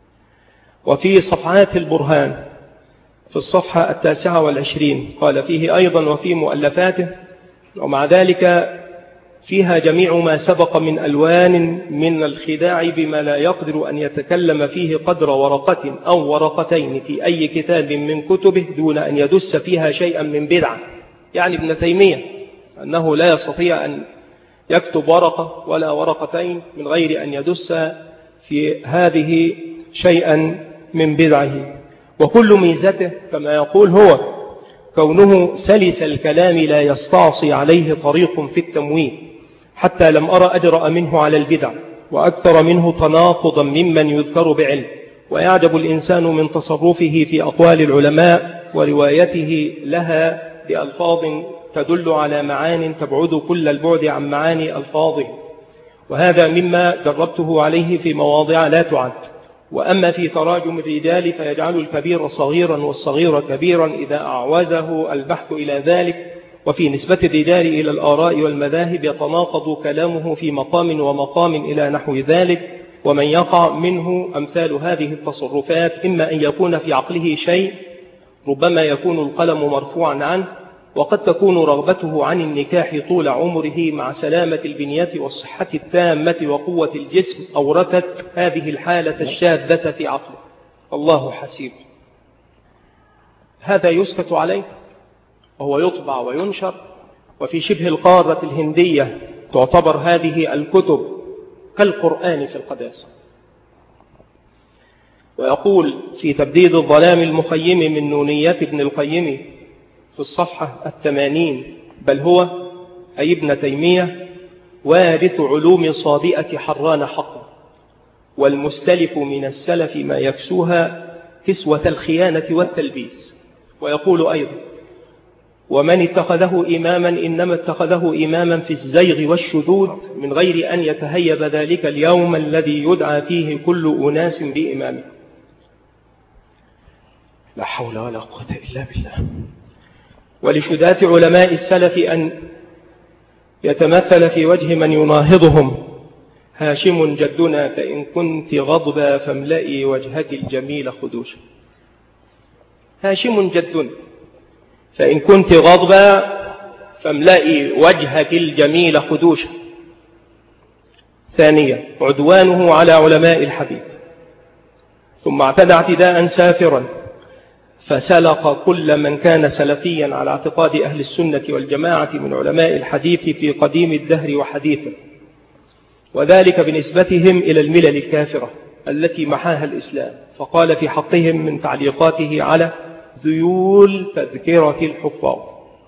وفي صفحات البرهان في الصفحة 29 قال فيه أيضا: وفي مؤلفاته، ومع ذلك فيها جميع ما سبق من ألوان من الخداع بما لا يقدر أن يتكلم فيه قدر ورقة أو ورقتين في أي كتاب من كتبه دون أن يدس فيها شيئا من بدعة. يعني ابن تيمية أنه لا يستطيع أن يكتب ورقة ولا ورقتين من غير أن يدس في هذه شيئا من بدعه. وكل ميزته كما يقول هو كونه سلس الكلام لا يستعصي عليه طريق في التمويه، حتى لم أرى أجرأ منه على البدع وأكثر منه تناقضا ممن يذكر بعلم. ويعجب الإنسان من تصرفه في أقوال العلماء وروايته لها بألفاظ تدل على معان تبعد كل البعد عن معاني ألفاظه، وهذا مما جربته عليه في مواضع لا تعد. وأما في تراجم الرجال فيجعل الكبير صغيرا والصغير كبيرا إذا أعوزه البحث إلى ذلك. وفي نسبة الرجال إلى الآراء والمذاهب يتناقض كلامه في مقام ومقام إلى نحو ذلك. ومن يقع منه أمثال هذه التصرفات إما أن يكون في عقله شيء ربما يكون القلم مرفوعا عنه، وقد تكون رغبته عن النكاح طول عمره مع سلامة البنية والصحة التامة وقوة الجسم أورثت هذه الحالة الشاذة في عقله. الله حسيب. هذا يسكت عليه وهو يطبع وينشر، وفي شبه القارة الهندية تعتبر هذه الكتب كالقرآن في القداسة. ويقول في تبديد الظلام المخيم من نونيات ابن القيم في الصفحة 80: بل هو أي ابن تيمية وارث علوم صابئة حران حقا، والمستلف من السلف ما يكسوها كسوة الخيانة والتلبيس. ويقول أيضا: ومن اتخذه إماما إنما اتخذه إماما في الزيغ والشذوذ من غير أن يتهيب ذلك اليوم الذي يدعى فيه كل أناس بإمامه. لا حول ولا قوة إلا بالله. ولشدات علماء السلف أن يتمثل في وجه من يناهضهم: هاشم جدنا فإن كنت غضبا فاملئي وجهك الجميل خدوشا. هاشم جدنا فإن كنت غضبا فاملئي وجهك الجميل خدوشا. ثانيا: عدوانه على علماء الحديث، ثم اعتدى اعتداء سافرا فسلق كل من كان سلفيا على اعتقاد أهل السنة والجماعة من علماء الحديث في قديم الدهر وحديثه، وذلك بنسبتهم إلى الملل الكافرة التي محاها الإسلام. فقال في حقهم من تعليقاته على ذيول تذكرة الحفاظ: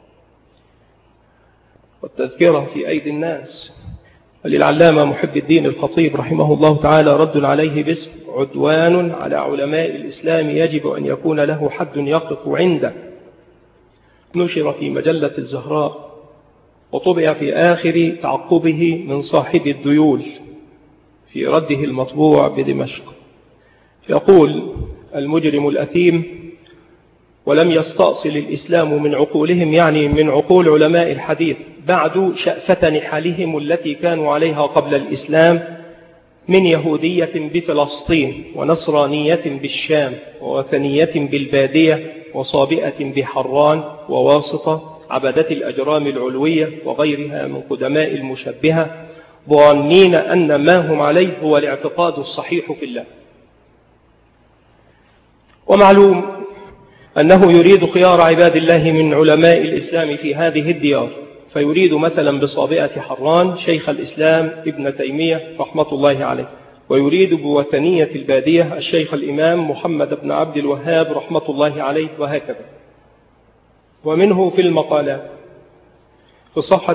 والتذكرة في أيدي الناس. وللعلامة محب الدين الخطيب رحمه الله تعالى رد عليه باسم: عدوان على علماء الإسلام يجب أن يكون له حد يقف عنده. نشر في مجلة الزهراء، وطبع في آخر تعقبه من صاحب الذيول في رده المطبوع بدمشق. يقول المجرم الأثيم: ولم يستأصل الإسلام من عقولهم، يعني من عقول علماء الحديث، بعد شأفة نحالهم التي كانوا عليها قبل الإسلام من يهودية بفلسطين، ونصرانية بالشام، ووثنية بالبادية، وصابئة بحران وواسطة، عبدة الأجرام العلوية وغيرها من قدماء المشبهة، ظانين أن ما هم عليه هو الاعتقاد الصحيح في الله. ومعلوم أنه يريد خيار عباد الله من علماء الإسلام في هذه الديار، فيريد مثلا بصابئة حران شيخ الإسلام ابن تيمية رحمة الله عليه، ويريد بوثنية البادية الشيخ الإمام محمد بن عبد الوهاب رحمة الله عليه، وهكذا. ومنه في المقالات في الصفحة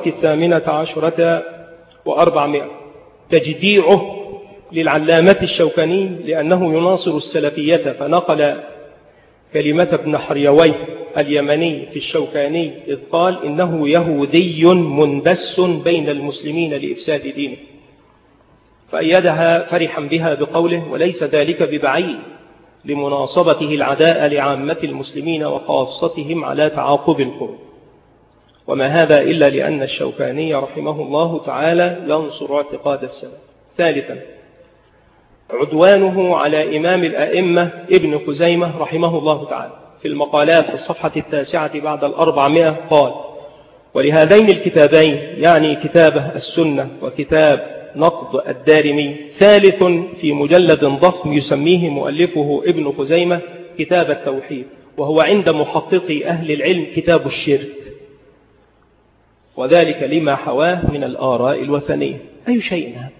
18 و400 تجديعه للعلامة الشوكاني لأنه يناصر السلفية، فنقل كلمة ابن حريوي اليمني في الشوكاني إذ قال: إنه يهودي مندس بين المسلمين لإفساد دينه، فأيدها فرحا بها بقوله: وليس ذلك ببعيد لمناصبته العداء لعامة المسلمين وخاصتهم على تعاقب القرون. وما هذا إلا لأن الشوكاني رحمه الله تعالى ينصر اعتقاد السلف. ثالثا: عدوانه على إمام الأئمة ابن خزيمة رحمه الله تعالى. في المقالات في الصفحة 9 بعد 400 قال: ولهذين الكتابين، يعني كتابه السنة وكتاب نقد الدارمي، ثالث في مجلد ضخم يسميه مؤلفه ابن خزيمة كتاب التوحيد، وهو عند محققي أهل العلم كتاب الشرك، وذلك لما حواه من الآراء الوثنية. أي شيء هذا.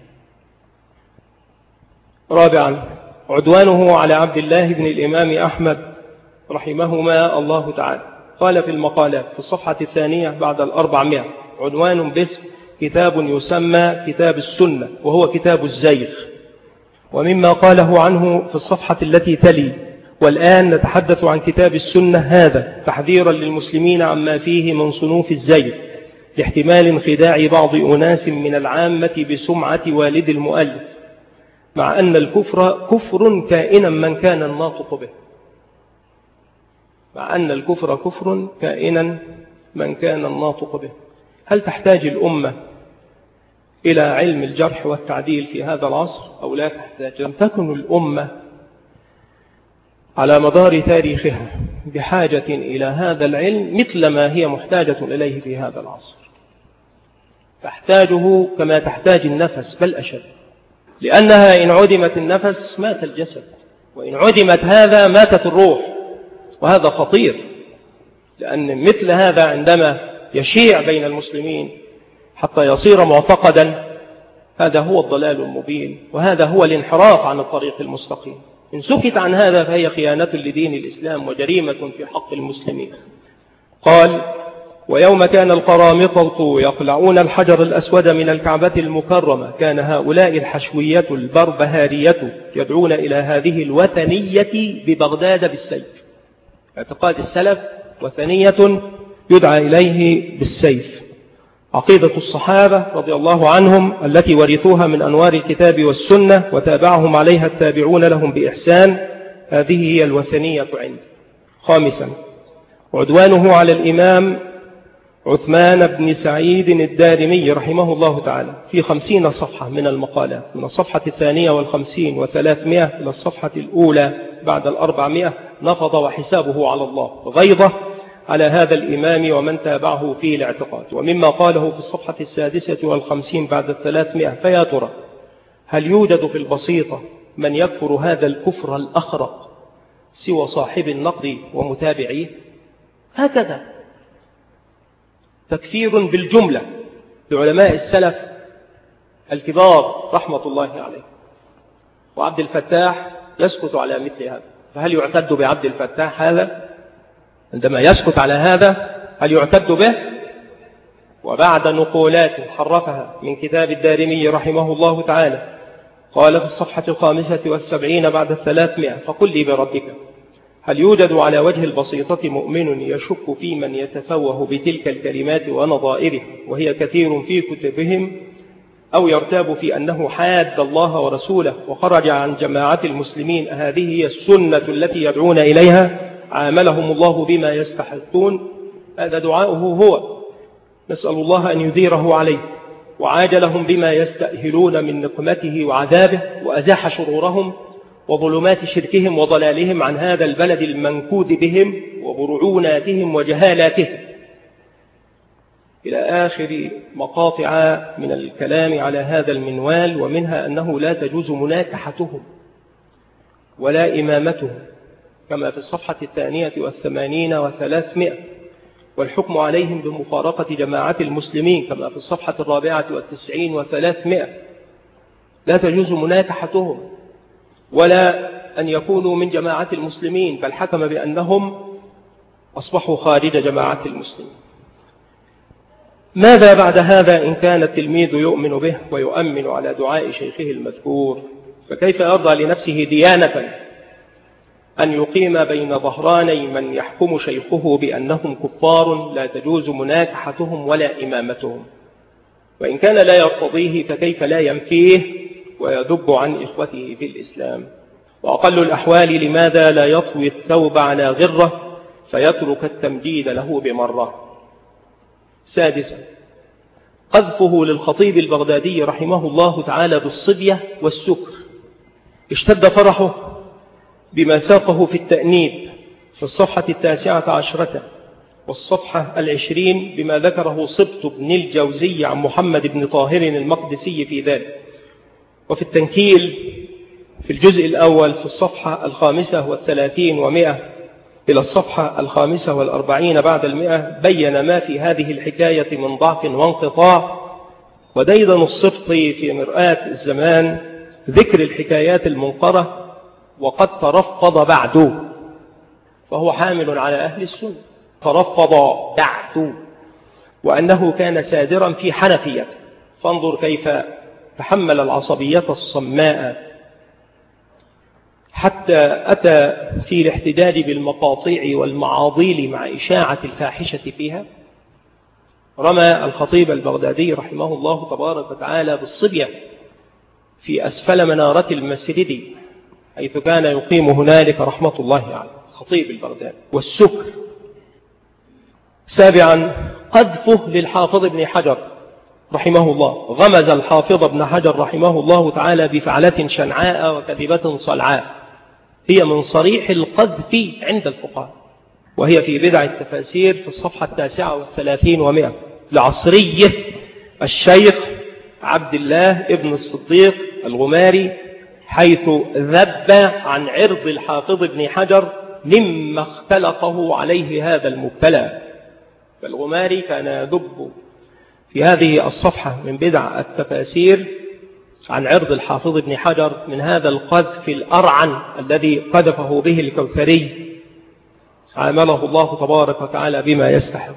رابعا: عدوانه على عبد الله بن الإمام أحمد رحمهما الله تعالى. قال في المقالات في الصفحة 2 بعد 400: عنوان باسم كتاب يسمى كتاب السنة، وهو كتاب الزيغ. ومما قاله عنه في الصفحة التي تلي: والآن نتحدث عن كتاب السنة هذا تحذيرا للمسلمين عما فيه من صنوف الزيغ، لاحتمال انخداع بعض أناس من العامة بسمعة والد المؤلف، مع أن الكفر كفر كائنا من كان الناطق به. مع أن الكفر كفر كائنا من كان الناطق به. هل تحتاج الأمة إلى علم الجرح والتعديل في هذا العصر أو لا تحتاج؟ لم تكن الأمة على مدار تاريخها بحاجة إلى هذا العلم مثل ما هي محتاجة إليه في هذا العصر، تحتاجه كما تحتاج النفس بل أشد، لأنها إن عدمت النفس مات الجسد، وإن عدمت هذا ماتت الروح، وهذا خطير، لأن مثل هذا عندما يشيع بين المسلمين حتى يصير معتقدا، هذا هو الضلال المبين، وهذا هو الانحراف عن الطريق المستقيم. إن سكت عن هذا فهي خيانة لدين الإسلام وجريمة في حق المسلمين. قال: ويوم كان القرامطة يقلعون الحجر الأسود من الكعبة المكرمة كان هؤلاء الحشوية البربهارية يدعون إلى هذه الوثنية ببغداد بالسيف. اعتقاد السلف وثنية يدعى إليه بالسيف. عقيدة الصحابة رضي الله عنهم التي ورثوها من أنوار الكتاب والسنة وتابعهم عليها التابعون لهم بإحسان، هذه هي الوثنية عند. خامسا، عدوانه على الإمام عثمان بن سعيد الدارمي رحمه الله تعالى في 50 صفحة من المقالات، من الصفحة 52 و300 إلى الصفحة الأولى بعد 400، نفض وحسابه على الله غيظة على هذا الإمام ومن تابعه في الاعتقاد. ومما قاله في الصفحة 56 بعد 300: فيا ترى هل يوجد في البسيطة من يكفر هذا الكفر الأخرق سوى صاحب النقد ومتابعيه؟ هكذا تكفير بالجملة لعلماء السلف الكبار رحمة الله عليه. وعبد الفتاح يسكت على مثل هذا، فهل يعتد بعبد الفتاح هذا؟ عندما يسكت على هذا هل يعتد به؟ وبعد نقولات حرفها من كتاب الدارمي رحمه الله تعالى، قال في الصفحة 75 بعد 300: فقل لي بربك هل يوجد على وجه البسيطة مؤمن يشك في من يتفوه بتلك الكلمات ونظائرها وهي كثير في كتبهم، أو يرتاب في أنه حاد الله ورسوله وخرج عن جماعة المسلمين، هذه هي السنة التي يدعون إليها، عاملهم الله بما يستحقون؟ هذا دعاؤه هو، نسأل الله أن يديره عليه، وعاجلهم بما يستأهلون من نقمته وعذابه، وأزاح شرورهم وظلمات شركهم وضلالهم عن هذا البلد المنكود بهم وبرعوناتهم وجهالاتهم، إلى آخر مقاطع من الكلام على هذا المنوال. ومنها أنه لا تجوز مناكحتهم ولا إمامتهم كما في الصفحة 82 و300، والحكم عليهم بمفارقة جماعة المسلمين كما في الصفحة 94 و300. لا تجوز مناكحتهم ولا أن يكونوا من جماعة المسلمين، بل حكم بأنهم أصبحوا خارج جماعة المسلمين. ماذا بعد هذا إن كان التلميذ يؤمن به ويؤمن على دعاء شيخه المذكور؟ فكيف يرضى لنفسه ديانة أن يقيم بين ظهراني من يحكم شيخه بأنهم كفار لا تجوز مناكحتهم ولا إمامتهم؟ وإن كان لا يرتضيه فكيف لا ينفيه ويذب عن إخوته في الإسلام؟ وأقل الأحوال لماذا لا يطوي الثوب على غرة فيترك التمجيد له بمرة؟ سادسا، قذفه للخطيب البغدادي رحمه الله تعالى بالصبية والسكر. اشتد فرحه بما ساقه في التأنيب في الصفحة 19 والصفحة 20 بما ذكره صبت بن الجوزي عن محمد بن طاهر المقدسي في ذلك. وفي التنكيل في الجزء الأول في الصفحة 35 و100 إلى الصفحة 45 بعد 100 بين ما في هذه الحكاية من ضعف وانقطاع. وديدن الصبط في مرآة الزمان ذكر الحكايات المنقرة وقد ترفض بعد، فهو حامل على أهل السنة، ترفض بعد، وأنه كان سادرا في حنفيته. فانظر كيف تحمل العصبية الصماء حتى أتى في الاحتجاج بالمقاطيع والمعاضيل مع إشاعة الفاحشة فيها. رمى الخطيب البغدادي رحمه الله تبارك وتعالى بالصبية في أسفل منارة المسجد حيث كان يقيم هنالك رحمة الله عليه خطيب البغدادي، والسكر. سابعا، قذفه للحافظ ابن حجر رحمه الله. غمز الحافظ ابن حجر رحمه الله تعالى بفعلة شنعاء وكذبة صلعاء هي من صريح القذف عند الفقهاء. وهي في بدع التفاسير في الصفحة 39 و100 لعصريه الشيخ عبد الله ابن الصديق الغماري، حيث ذب عن عرض الحافظ ابن حجر مما اختلقه عليه هذا المبتلى. فالغماري كان يذب في هذه الصفحة من بدع التفاسير عن عرض الحافظ ابن حجر من هذا القذف الأرعن الذي قذفه به الكوثري، عامله الله تبارك وتعالى بما يستحق.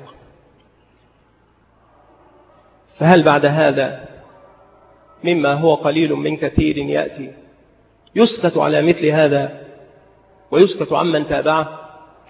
فهل بعد هذا مما هو قليل من كثير يأتي يسكت على مثل هذا ويسكت عمن تابعه؟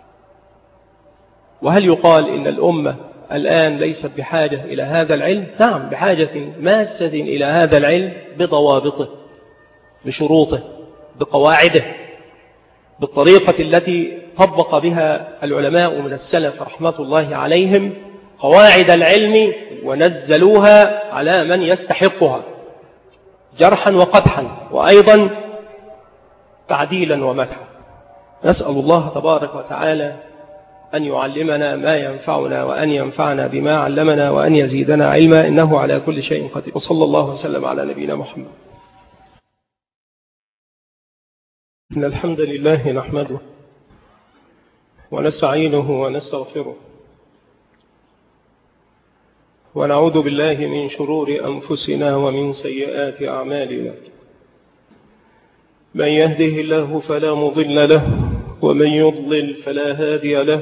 وهل يقال إن الأمة الآن ليست بحاجة إلى هذا العلم؟ نعم، بحاجة ماسة إلى هذا العلم بضوابطه، بشروطه، بقواعده، بالطريقة التي طبق بها العلماء من السلف رحمة الله عليهم قواعد العلم ونزلوها على من يستحقها جرحا وقدحا، وأيضا تعديلا ومدحا. نسأل الله تبارك وتعالى أن يعلمنا ما ينفعنا وأن ينفعنا بما علمنا وأن يزيدنا علما، إنه على كل شيء قدير. وصلى الله وسلم على نبينا محمد. إن الحمد لله نحمده ونستعينه ونستغفره ونعوذ بالله من شرور أنفسنا ومن سيئات أعمالنا. من يهده الله فلا مضل له ومن يضلل فلا هادي له،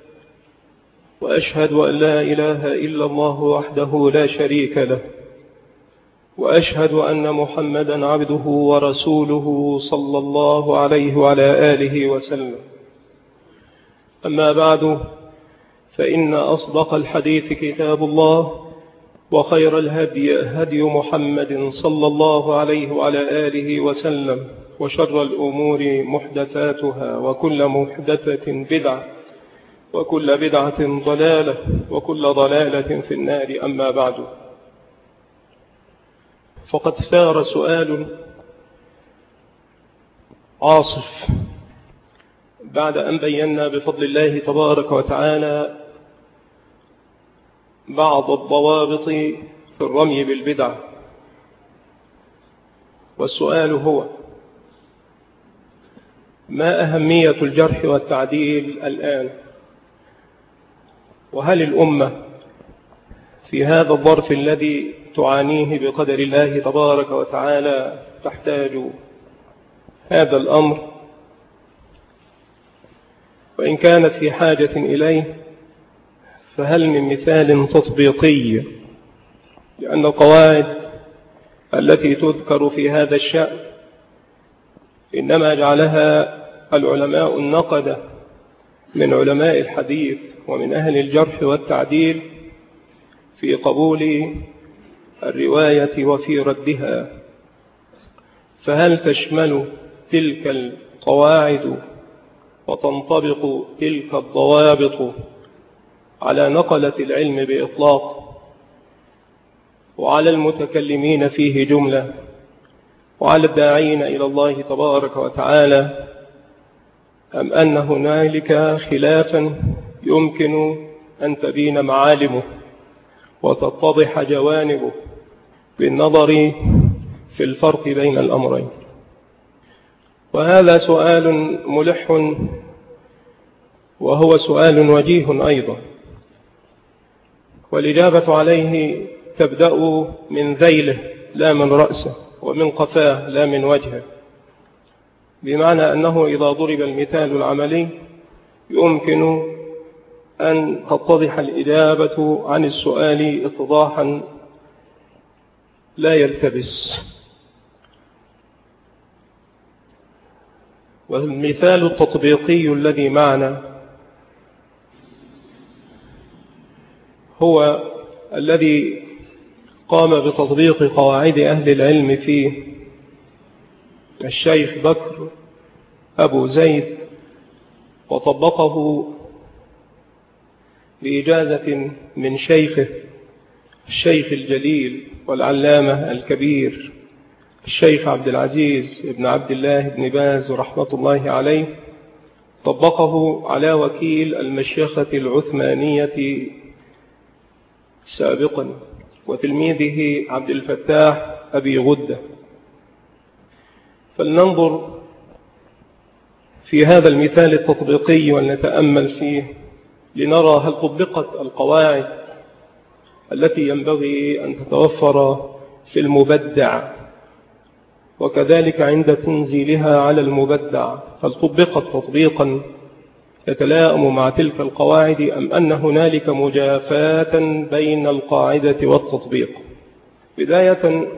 وأشهد أن لا إله إلا الله وحده لا شريك له، وأشهد أن محمدا عبده ورسوله صلى الله عليه وعلى آله وسلم. أما بعد، فإن أصدق الحديث كتاب الله، وخير الهدي هدي محمد صلى الله عليه وعلى آله وسلم، وشر الأمور محدثاتها، وكل محدثة بدعة، وكل بدعة ضلالة، وكل ضلالة في النار. أما بعد، فقد ثار سؤال عاصف بعد أن بينا بفضل الله تبارك وتعالى بعض الضوابط في الرمي بالبدع. والسؤال هو: ما أهمية الجرح والتعديل الآن؟ وهل الأمة في هذا الظرف الذي تعانيه بقدر الله تبارك وتعالى تحتاج هذا الأمر؟ وإن كانت في حاجة إليه، فهل من مثال تطبيقي؟ لأن القواعد التي تذكر في هذا الشأن إنما جعلها العلماء النقدة من علماء الحديث ومن أهل الجرح والتعديل في قبول الرواية وفي ردها. فهل تشمل تلك القواعد وتنطبق تلك الضوابط على نقلة العلم بإطلاق وعلى المتكلمين فيه جملة وعلى الداعين إلى الله تبارك وتعالى، أم أن هنالك خلافا يمكن أن تبين معالمه وتتضح جوانبه بالنظر في الفرق بين الأمرين؟ وهذا سؤال ملح، وهو سؤال وجيه أيضا، والإجابة عليه تبدأ من ذيله لا من رأسه، ومن قفاه لا من وجهه، بمعنى أنه إذا ضرب المثال العملي يمكن أن تتضح الإجابة عن السؤال اتضاحا لا يلتبس. والمثال التطبيقي الذي معنا هو الذي قام بتطبيق قواعد أهل العلم فيه الشيخ بكر أبو زيد، وطبقه بإجازة من شيخه الشيخ الجليل والعلامة الكبير الشيخ عبد العزيز بن عبد الله بن باز رحمة الله عليه. طبقه على وكيل المشيخة العثمانية سابقا وتلميذه عبد الفتاح أبي غدة. فلننظر في هذا المثال التطبيقي ولنتأمل فيه لنرى هل طبقت القواعد التي ينبغي أن تتوفر في المبدع وكذلك عند تنزيلها على المبدع، هل طبقت تطبيقا يتلائم مع تلك القواعد أم أن هنالك مجافاة بين القاعدة والتطبيق. بداية،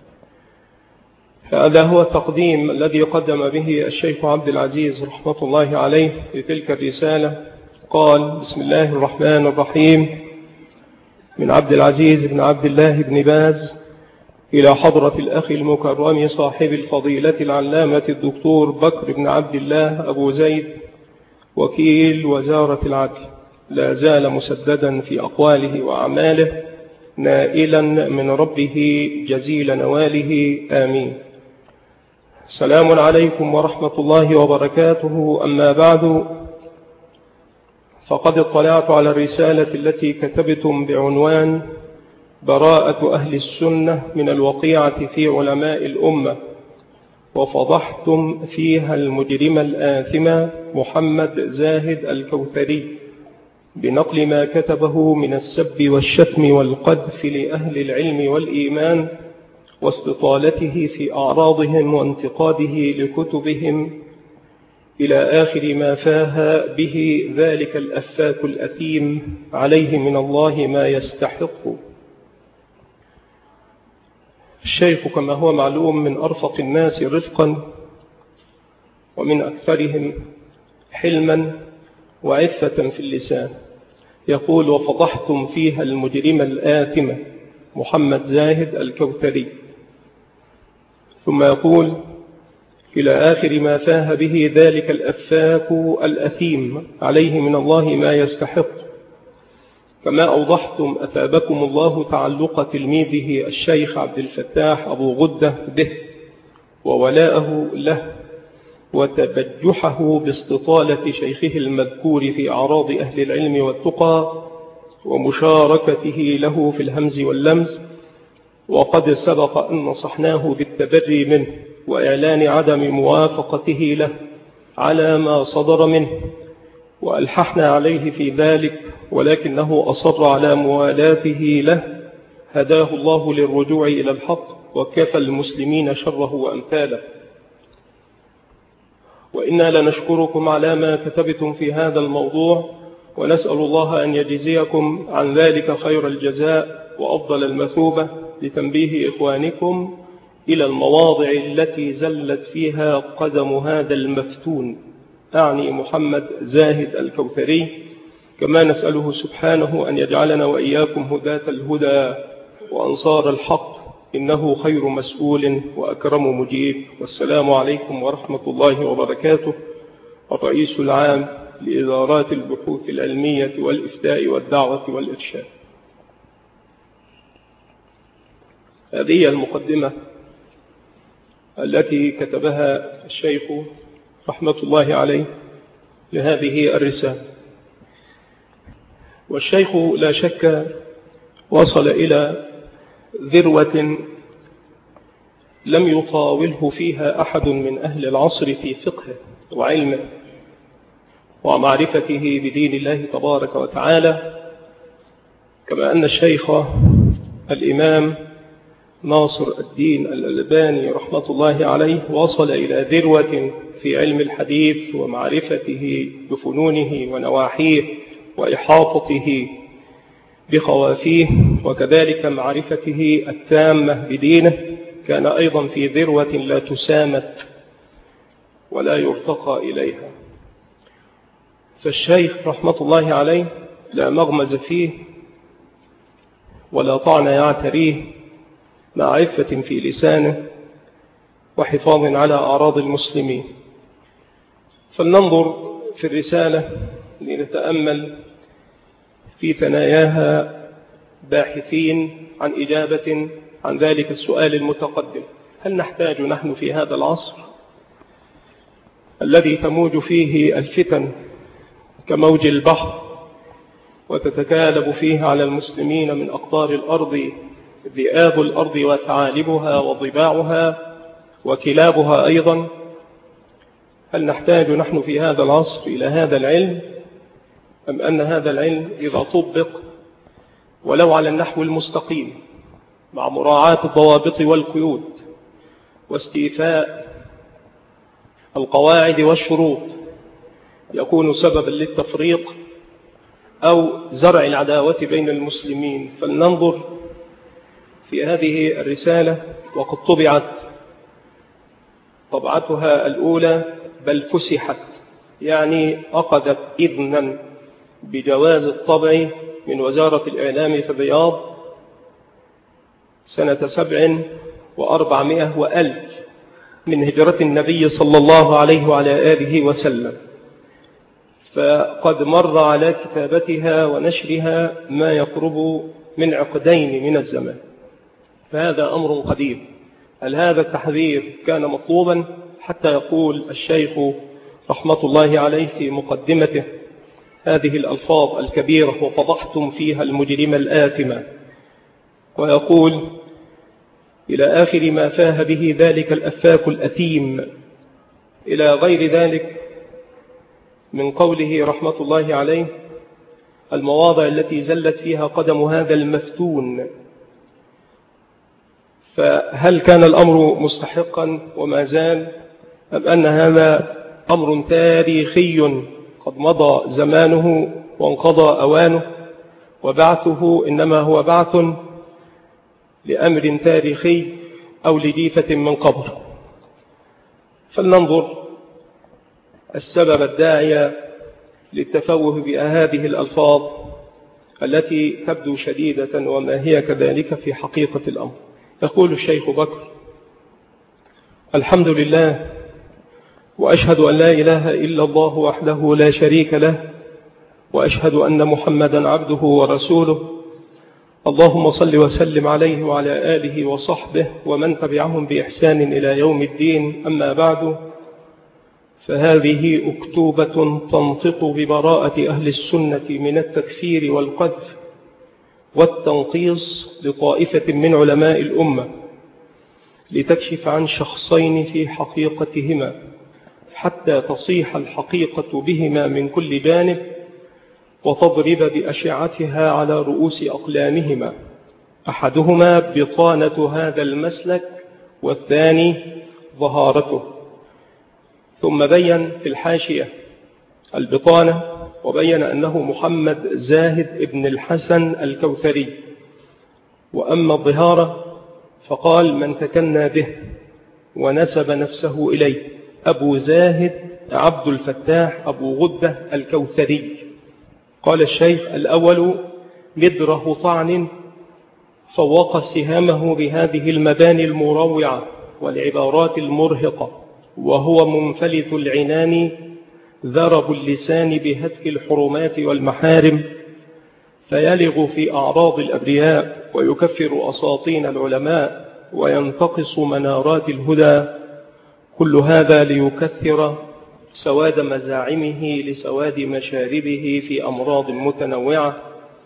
هذا هو التقديم الذي قدم به الشيخ عبد العزيز رحمة الله عليه في تلك الرسالة. قال: بسم الله الرحمن الرحيم، من عبد العزيز بن عبد الله بن باز إلى حضرة الأخ المكرم صاحب الفضيلة العلامة الدكتور بكر بن عبد الله أبو زيد وكيل وزارة العدل، لا زال مسددا في أقواله وأعماله نائلا من ربه جزيل نواله، آمين. السلام عليكم ورحمة الله وبركاته. أما بعد، فقد اطلعت على الرسالة التي كتبتم بعنوان براءة أهل السنة من الوقيعة في علماء الأمة، وفضحتم فيها المجرم الآثم محمد زاهد الكوثري بنقل ما كتبه من السب والشتم والقذف لأهل العلم والإيمان واستطالته في أعراضهم وانتقاده لكتبهم إلى آخر ما فاه به ذلك الأفاك الأثيم عليه من الله ما يستحق. الشيخ كما هو معلوم من أرفق الناس رفقا ومن أكثرهم حلما وعفة في اللسان، يقول: وفضحتم فيها المجرم الآثم محمد زاهد الكوثري، ثم يقول: إلى آخر ما فاه به ذلك الأفاك الأثيم عليه من الله ما يستحق. كما أوضحتم أثابكم الله تعلق تلميذه الشيخ عبد الفتاح أبو غدة به وولاءه له وتبجحه باستطالة شيخه المذكور في أعراض أهل العلم والتقى ومشاركته له في الهمز واللمز، وقد سبق أن نصحناه بالتبري منه وإعلان عدم موافقته له على ما صدر منه، وألححنا عليه في ذلك، ولكنه أصر على موالاته له، هداه الله للرجوع إلى الحق وكفى المسلمين شره وأمثاله. وإنا لنشكركم على ما كتبتم في هذا الموضوع، ونسأل الله أن يجزيكم عن ذلك خير الجزاء وأفضل المثوبة لتنبيه إخوانكم إلى المواضع التي زلت فيها قدم هذا المفتون، أعني محمد زاهد الكوثري، كما نسأله سبحانه أن يجعلنا وإياكم هداة الهدى وأنصار الحق، إنه خير مسؤول وأكرم مجيب. والسلام عليكم ورحمة الله وبركاته. الرئيس العام لإدارات البحوث العلمية والإفتاء والدعوة والإرشاد. هذه المقدمة التي كتبها الشيخ رحمة الله عليه لهذه الرسالة. والشيخ لا شك وصل إلى ذروة لم يطاوله فيها أحد من أهل العصر في فقهه وعلمه ومعرفته بدين الله تبارك وتعالى، كما أن الشيخ الإمام ناصر الدين الألباني رحمة الله عليه وصل إلى ذروة في علم الحديث ومعرفته بفنونه ونواحيه وإحاطته بخوافيه، وكذلك معرفته التامة بدينه، كان أيضا في ذروة لا تسامت ولا يرتقى إليها. فالشيخ رحمة الله عليه لا مغمز فيه ولا طعن يعتريه، مع عفة في لسانه وحفاظ على أعراض المسلمين. فلننظر في الرسالة لنتأمل في ثناياها باحثين عن إجابة عن ذلك السؤال المتقدم: هل نحتاج نحن في هذا العصر الذي تموج فيه الفتن كموج البحر، وتتكالب فيه على المسلمين من أقطار الأرض ذئاب الأرض وثعالبها وضباعها وكلابها أيضا. هل نحتاج نحن في هذا العصر إلى هذا العلم، أم أن هذا العلم إذا طبق ولو على النحو المستقيم مع مراعاة الضوابط والقيود واستيفاء القواعد والشروط يكون سببا للتفريق أو زرع العداوة بين المسلمين؟ فلننظر في هذه الرسالة، وقد طبعت طبعتها الأولى بل فسحت، يعني أخذت إذنا بجواز الطبع من وزارة الإعلام في الرياض سنة 700 من هجرة النبي صلى الله عليه وعلى آله وسلم، فقد مر على كتابتها ونشرها ما يقرب من عقدين من الزمان، فهذا أمر قديم. هل هذا التحذير كان مطلوبا حتى يقول الشيخ رحمة الله عليه في مقدمته هذه الألفاظ الكبيرة وفضحتم فيها المجرم الآثم، ويقول إلى آخر ما فاه به ذلك الأفاك الأثيم إلى غير ذلك من قوله رحمة الله عليه المواضع التي زلت فيها قدم هذا المفتون. فهل كان الأمر مستحقا وما زال، أم أن هذا أمر تاريخي قد مضى زمانه وانقضى أوانه، وبعثه إنما هو بعث لأمر تاريخي أو لجيفة من قبر؟ فلننظر السبب الداعي للتفوه بهذه الألفاظ التي تبدو شديدة وما هي كذلك في حقيقة الأمر. يقول الشيخ بكر: الحمد لله، وأشهد أن لا إله إلا الله وحده لا شريك له، وأشهد أن محمدا عبده ورسوله، اللهم صل وسلم عليه وعلى آله وصحبه ومن تبعهم بإحسان إلى يوم الدين. أما بعد، فهذه أكتوبة تنطق ببراءة أهل السنة من التكفير والقذف والتنقيص لطائفة من علماء الأمة، لتكشف عن شخصين في حقيقتهما حتى تصيح الحقيقة بهما من كل جانب وتضرب بأشعتها على رؤوس أقلامهما، أحدهما بطانة هذا المسلك والثاني ظهارته. ثم بين في الحاشية البطانة، وبين أنه محمد زاهد ابن الحسن الكوثري، وأما الظهارة فقال من تكنى به ونسب نفسه إليه أبو زاهد عبد الفتاح أبو غدة الكوثري. قال الشيخ: الأول مدره طعن فوق سهامه بهذه المباني المروعة والعبارات المرهقة، وهو منفلت العنان ذرب اللسان بهتك الحرمات والمحارم، فيلغ في أعراض الأبرياء ويكفر أساطين العلماء وينتقص منارات الهدى، كل هذا ليكثر سواد مزاعمه لسواد مشاربه في أمراض متنوعة،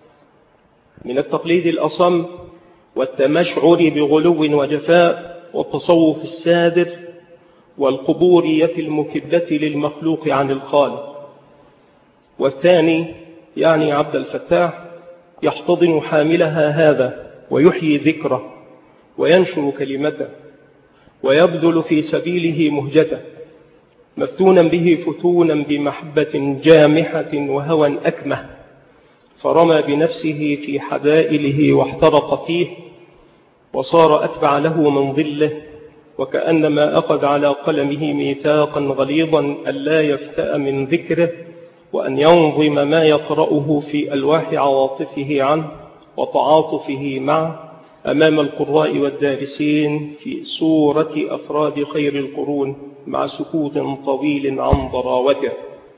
من التقليد الأصم والتمشعر بغلو وجفاء والتصوف السادر والقبورية المكبة للمخلوق عن الخالق. والثاني يعني عبد الفتاح يحتضن حاملها هذا ويحيي ذكره وينشر كلمته ويبذل في سبيله مهجته، مفتونا به فتونا بمحبة جامحة وهوى أكمه، فرمى بنفسه في حبائله واحترق فيه وصار أتبع له من ظله، وكأنما أخذ على قلمه ميثاقا غليظا ألا يفتأ من ذكره، وأن ينظم ما يقرأه في ألواح عواطفه عنه وتعاطفه معه أمام القراء والدارسين في سورة أفراد خير القرون، مع سكوت طويل عن ضراوته،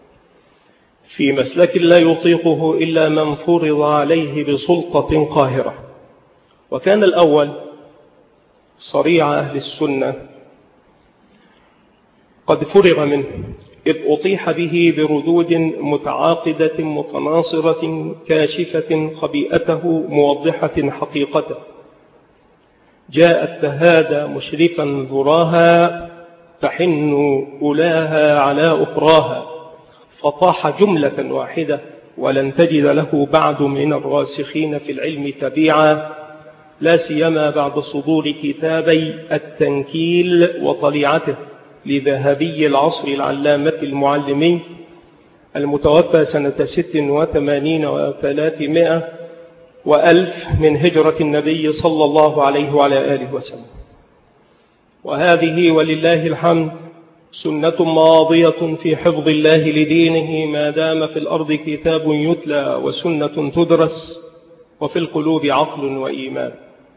في مسلك لا يطيقه إلا من فرض عليه بسلطة قاهرة. وكان الأول صريع أهل السنة قد فرغ منه، إذ أطيح به بردود متعاقدة متناصرة كاشفة خبيئته موضحة حقيقته. جاءت تهادى مشرفا ذراها، تحن أولاها على أخراها، فطاح جملة واحدة ولن تجد له بعد من الراسخين في العلم تبيعا، لا سيما بعد صدور كتابي التنكيل وطليعته لذهبي العصر العلامة المعلمي المتوفى سنة 86 و300 وألف من هجرة النبي صلى الله عليه وعلى آله وسلم. وهذه ولله الحمد سنة ماضية في حفظ الله لدينه ما دام في الأرض كتاب يتلى وسنة تدرس وفي القلوب عقل وإيمان.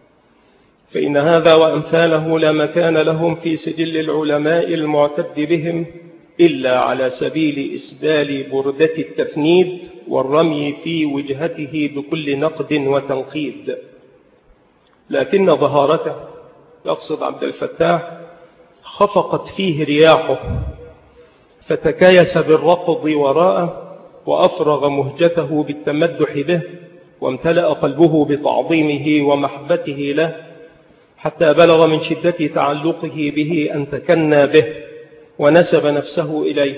فإن هذا وأمثاله لا مكان لهم في سجل العلماء المعتد بهم إلا على سبيل إسدال بردة التفنيد والرمي في وجهته بكل نقد وتنقيد. لكن ظهارته، يقصد عبد الفتاح، خفقت فيه رياحه فتكايس بالركض وراءه وأفرغ مهجته بالتمدح به وامتلأ قلبه بتعظيمه ومحبته له، حتى بلغ من شدة تعلقه به أن تكنى به ونسب نفسه إليه،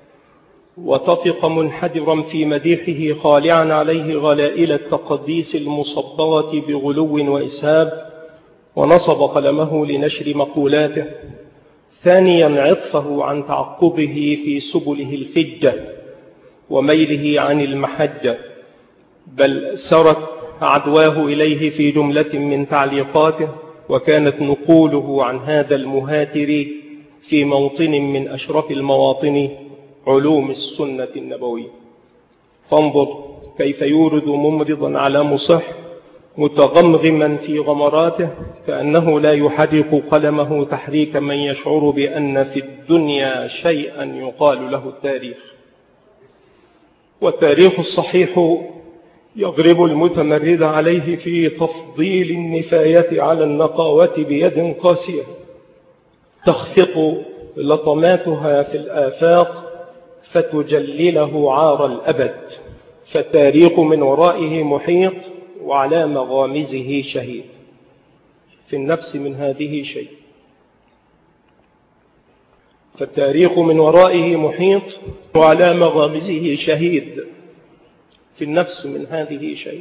وطفق منحدرا في مديحه خالعا عليه غلائل التقديس المصبغة بغلو وإسهاب، ونصب قلمه لنشر مقولاته، ثانيا عطفه عن تعقبه في سبله الفجة وميله عن المحجة، بل سرت عدواه إليه في جملة من تعليقاته، وكانت نقوله عن هذا المهاتر في موطن من أشرف المواطن علوم السنة النبوية. فانظر كيف يورد ممرضا على مصح متغمغما في غمراته كأنه لا يحرك قلمه تحريك من يشعر بأن في الدنيا شيئا يقال له التاريخ. والتاريخ الصحيح يضرب المتمرد عليه في تفضيل النفاية على النقاوة بيد قاسية تخفق لطماتها في الآفاق فتجلله عار الأبد. فالتاريخ من ورائه محيط وعلى مغامزه شهيد. في النفس من هذه شيء. فالتاريخ من ورائه محيط وعلى مغامزه شهيد. في النفس من هذه شيء.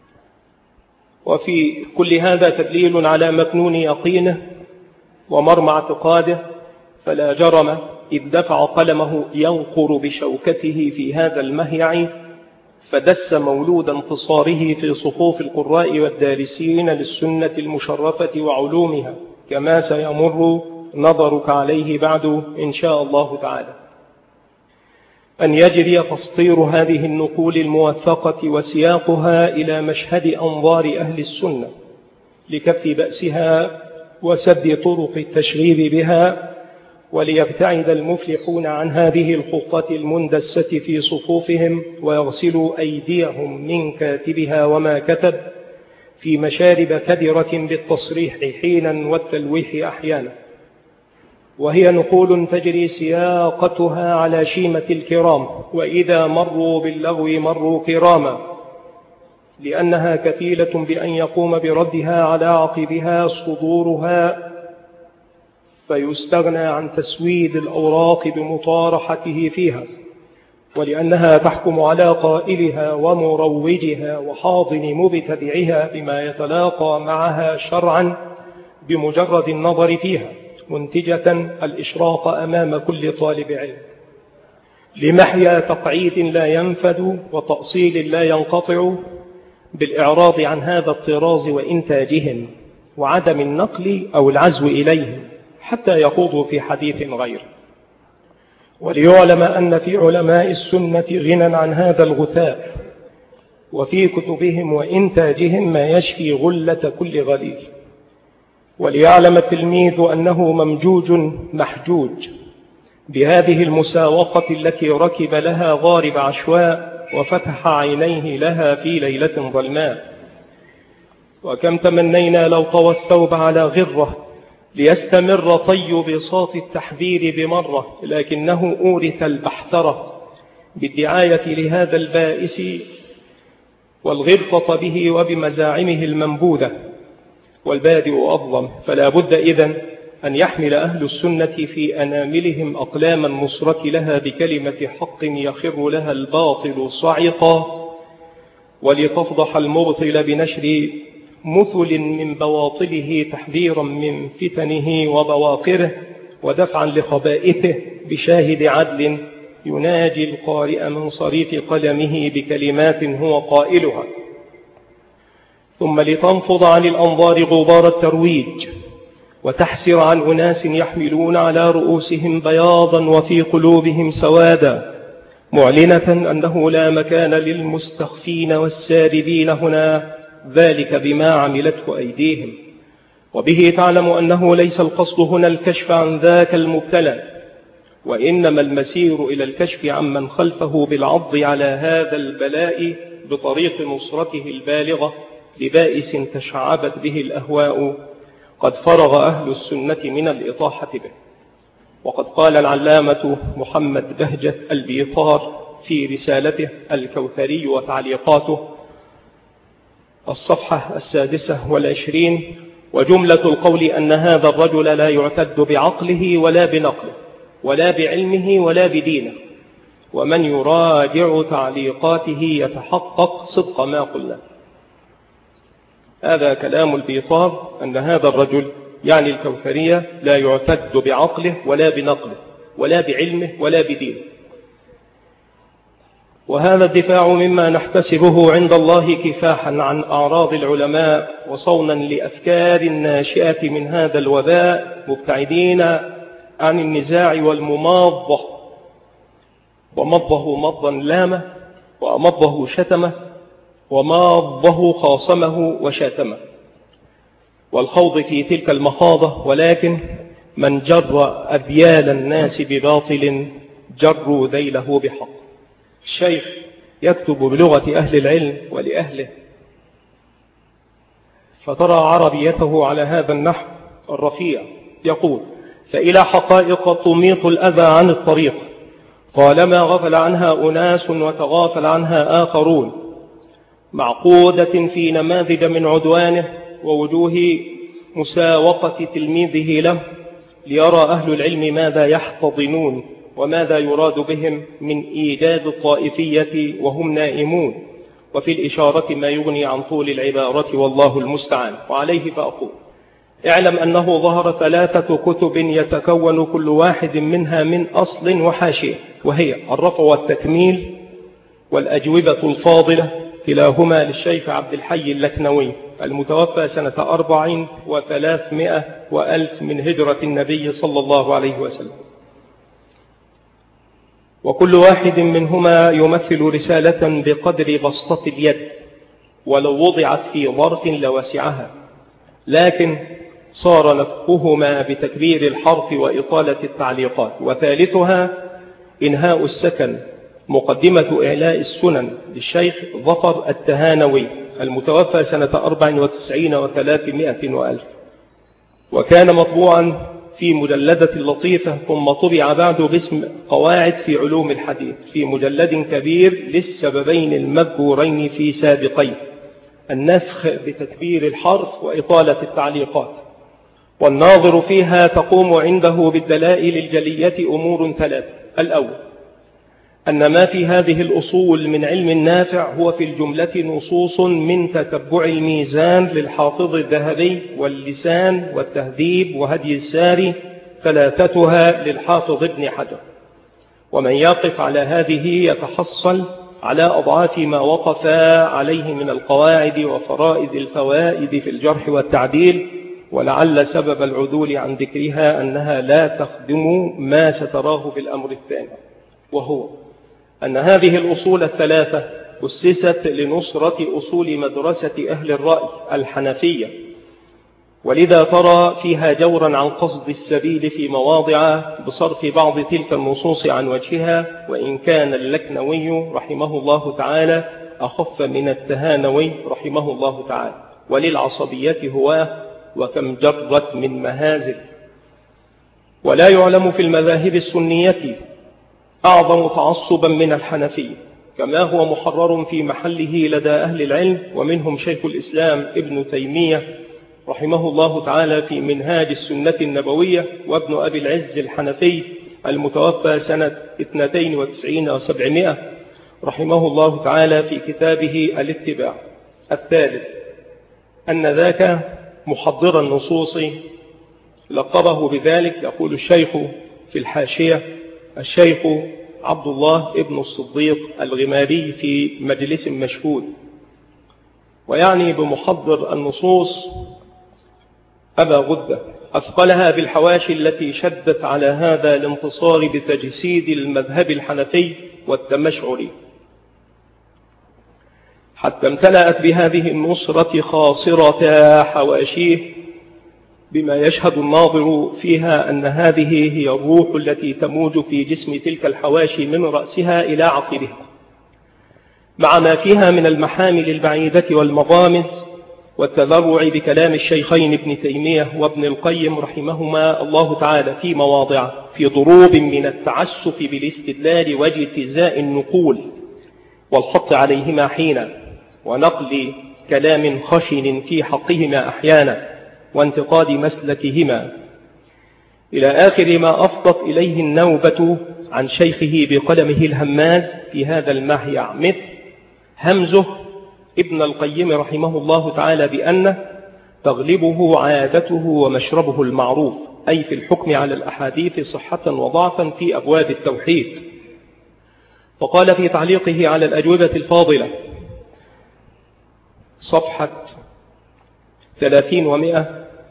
وفي كل هذا تدليل على مكنون يقينه ومرمى اعتقاده، فلا جرم إذ دفع قلمه ينقر بشوكته في هذا المهيع فدس مولود انتصاره في صفوف القراء والدارسين للسنة المشرفة وعلومها، كما سيمر نظرك عليه بعد إن شاء الله تعالى. أن يجري تسطير هذه النقول الموثقة وسياقها إلى مشهد أنظار أهل السنة لكف بأسها وسد طرق التشغيب بها، وليبتعد المفلحون عن هذه الخطة المندسة في صفوفهم ويغسلوا أيديهم من كاتبها وما كتب في مشارب كدرة بالتصريح حينا والتلويح أحيانا. وهي نقول تجري سياقتها على شيمة الكرام، وإذا مروا باللغو مروا كراما، لأنها كفيلة بأن يقوم بردها على عقبها صدورها فيستغنى عن تسويد الأوراق بمطارحته فيها، ولأنها تحكم على قائلها ومروجها وحاضن مبتدعها بما يتلاقى معها شرعا بمجرد النظر فيها، منتجة الإشراق أمام كل طالب علم لمحيا تقعيد لا ينفد وتأصيل لا ينقطع، بالإعراض عن هذا الطراز وإنتاجهم وعدم النقل أو العزو إليهم حتى يخوضوا في حديث غيره. وليعلم أن في علماء السنة غنى عن هذا الغثاء، وفي كتبهم وإنتاجهم ما يشفي غلة كل غليل. وليعلم التلميذ أنه ممجوج محجوج بهذه المساوقة التي ركب لها غارب عشواء وفتح عينيه لها في ليلة ظلماء. وكم تمنينا لو طوى الثوب على غرة ليستمر طي بساط التحذير بمرة، لكنه أورث البحترة بالدعاية لهذا البائس والغبطة به وبمزاعمه المنبوذة، والبادئ أظلم. فلا بد إذن أن يحمل أهل السنة في أناملهم أقلام النصرة لها بكلمة حق يخر لها الباطل صعقا، ولتفضح المبطل بنشر مثل من بواطله تحذيرا من فتنه وبواقره، ودفعا لخبائثه بشاهد عدل يناجي القارئ من صريف قلمه بكلمات هو قائلها. ثم لتنفض عن الأنظار غبار الترويج، وتحسر عن أناس يحملون على رؤوسهم بياضا وفي قلوبهم سوادا، معلنة أنه لا مكان للمستخفين والساردين هنا، ذلك بما عملته أيديهم. وبه تعلم أنه ليس القصد هنا الكشف عن ذاك المبتلى، وإنما المسير إلى الكشف عمن خلفه بالعض على هذا البلاء بطريق نصرته البالغة لبائس تشعبت به الأهواء، قد فرغ أهل السنة من الإطاحة به. وقد قال العلامة محمد بهجة البيطار في رسالته الكوثري وتعليقاته الصفحة 26: وجملة القول أن هذا الرجل لا يعتد بعقله ولا بنقله ولا بعلمه ولا بدينه، ومن يراجع تعليقاته يتحقق صدق ما قلنا. هذا كلام البيطار، أن هذا الرجل يعني الكوثرية لا يعتد بعقله ولا بنقله ولا بعلمه ولا بدينه. وهذا الدفاع مما نحتسبه عند الله كفاحا عن أعراض العلماء وصونا لأفكار الناشئة من هذا الوباء، مبتعدين عن النزاع والمماضة، ومضه مضا لامه، ومضه شتمه، وماضه خاصمه وشاتمه، والخوض في تلك المخاضة. ولكن من جر أذيال الناس بباطل جروا ذيله بحق. الشيخ يكتب بلغة أهل العلم ولأهله، فترى عربيته على هذا النحو الرفيع، يقول: فإلى حقائق تميط الأذى عن الطريق طالما غفل عنها أناس وتغافل عنها آخرون، معقودة في نماذج من عدوانه ووجوه مساوقة تلميذه له، ليرى أهل العلم ماذا يحتضنون وماذا يراد بهم من إيجاد الطائفية وهم نائمون، وفي الإشارة ما يغني عن طول العبارة والله المستعان. وعليه فأقول: اعلم أنه ظهر 3 كتب يتكون كل واحد منها من أصل وحاشية، وهي الرفع والتكميل والأجوبة الفاضلة، كلاهما للشيخ عبد الحي اللكنوي المتوفى سنة 4,300 وألف من هجرة النبي صلى الله عليه وسلم. وكل واحد منهما يمثل رسالة بقدر بسطة اليد، ولو وضعت في ظرف لوسعها، لكن صار نفقهما بتكبير الحرف وإطالة التعليقات. وثالثها إنهاء السكن، مقدمة إعلاء السنن للشيخ ظفر التهانوي المتوفى سنة 94 و300 وألف، وكان مطبوعا في مجلدة لطيفة، ثم طبع بعد باسم قواعد في علوم الحديث في مجلد كبير للسببين المذكورين في سابقين: النفخ بتكبير الحرف وإطالة التعليقات. والناظر فيها تقوم عنده بالدلائل الجلية أمور 3: الأول أن ما في هذه الأصول من علم نافع هو في الجملة نصوص من تتبع الميزان للحافظ الذهبي واللسان والتهذيب وهدي الساري، 3 للحافظ ابن حجر. ومن يقف على هذه يتحصل على أضعاف ما وقف عليه من القواعد وفرائد الفوائد في الجرح والتعديل، ولعل سبب العدول عن ذكرها أنها لا تخدم ما ستراه في الأمر الثاني، وهو أن هذه الأصول 3 أسست لنصرة أصول مدرسة أهل الرأي الحنفية، ولذا ترى فيها جورا عن قصد السبيل في مواضع بصرف بعض تلك النصوص عن وجهها، وإن كان اللكنوي رحمه الله تعالى أخف من التهانوي رحمه الله تعالى. وللعصبية هو وكم جرت من مهازل. ولا يعلم في المذاهب السنية أعظم تعصبا من الحنفية، كما هو محرر في محله لدى أهل العلم، ومنهم شيخ الإسلام ابن تيمية رحمه الله تعالى في منهاج السنة النبوية، وابن أبي العز الحنفي المتوفى سنة 92 و700 رحمه الله تعالى في كتابه الاتباع. الثالث أن ذاك محضر النصوص لقبه بذلك، يقول الشيخ في الحاشية الشيخ عبد الله ابن الصديق الغماري في مجلس مشهود، ويعني بمحضر النصوص أبا غدة، أثقلها بالحواشي التي شدت على هذا الانتصار بتجسيد المذهب الحنفي والتمشعري، حتى امتلأت بهذه النصرة خاصرة حواشيه بما يشهد الناظر فيها أن هذه هي الروح التي تموج في جسم تلك الحواشي من رأسها إلى عقبها، مع ما فيها من المحامل البعيدة والمغامز والتذرع بكلام الشيخين ابن تيمية وابن القيم رحمهما الله تعالى في مواضع في ضروب من التعسف بالاستدلال واجتزاء النقول والحط عليهما حينا، ونقل كلام خشن في حقهما أحيانا، وانتقاد مسلكهما، إلى آخر ما أفضت إليه النوبة عن شيخه بقلمه الهماز في هذا المحيع، مثل همزه ابن القيم رحمه الله تعالى بأن تغلبه عادته ومشربه المعروف، أي في الحكم على الأحاديث صحة وضعفا في أبواب التوحيد. فقال في تعليقه على الأجوبة الفاضلة صفحة 30 و100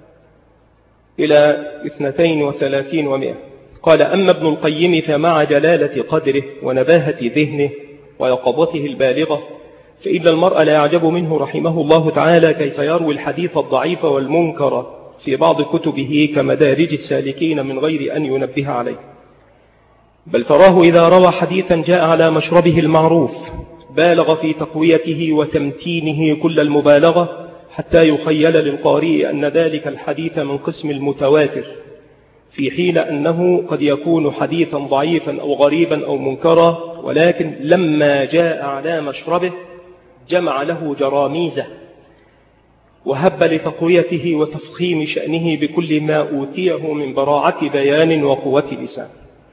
إلى 32 و100، قال: أما ابن القيم فمع جلالة قدره ونباهة ذهنه ويقظته البالغة، فإن المرء لا يعجب منه رحمه الله تعالى كيف يروي الحديث الضعيف والمنكر في بعض كتبه كمدارج السالكين من غير أن ينبه عليه، بل تراه إذا روى حديثا جاء على مشربه المعروف بالغ في تقويته وتمتينه كل المبالغة، حتى يخيل للقارئ أن ذلك الحديث من قسم المتواتر، في حين أنه قد يكون حديثا ضعيفا أو غريبا أو منكرا، ولكن لما جاء على مشربه جمع له جراميزه وهب لتقويته وتفخيم شأنه بكل ما أوتيه من براعة بيان وقوة لسان.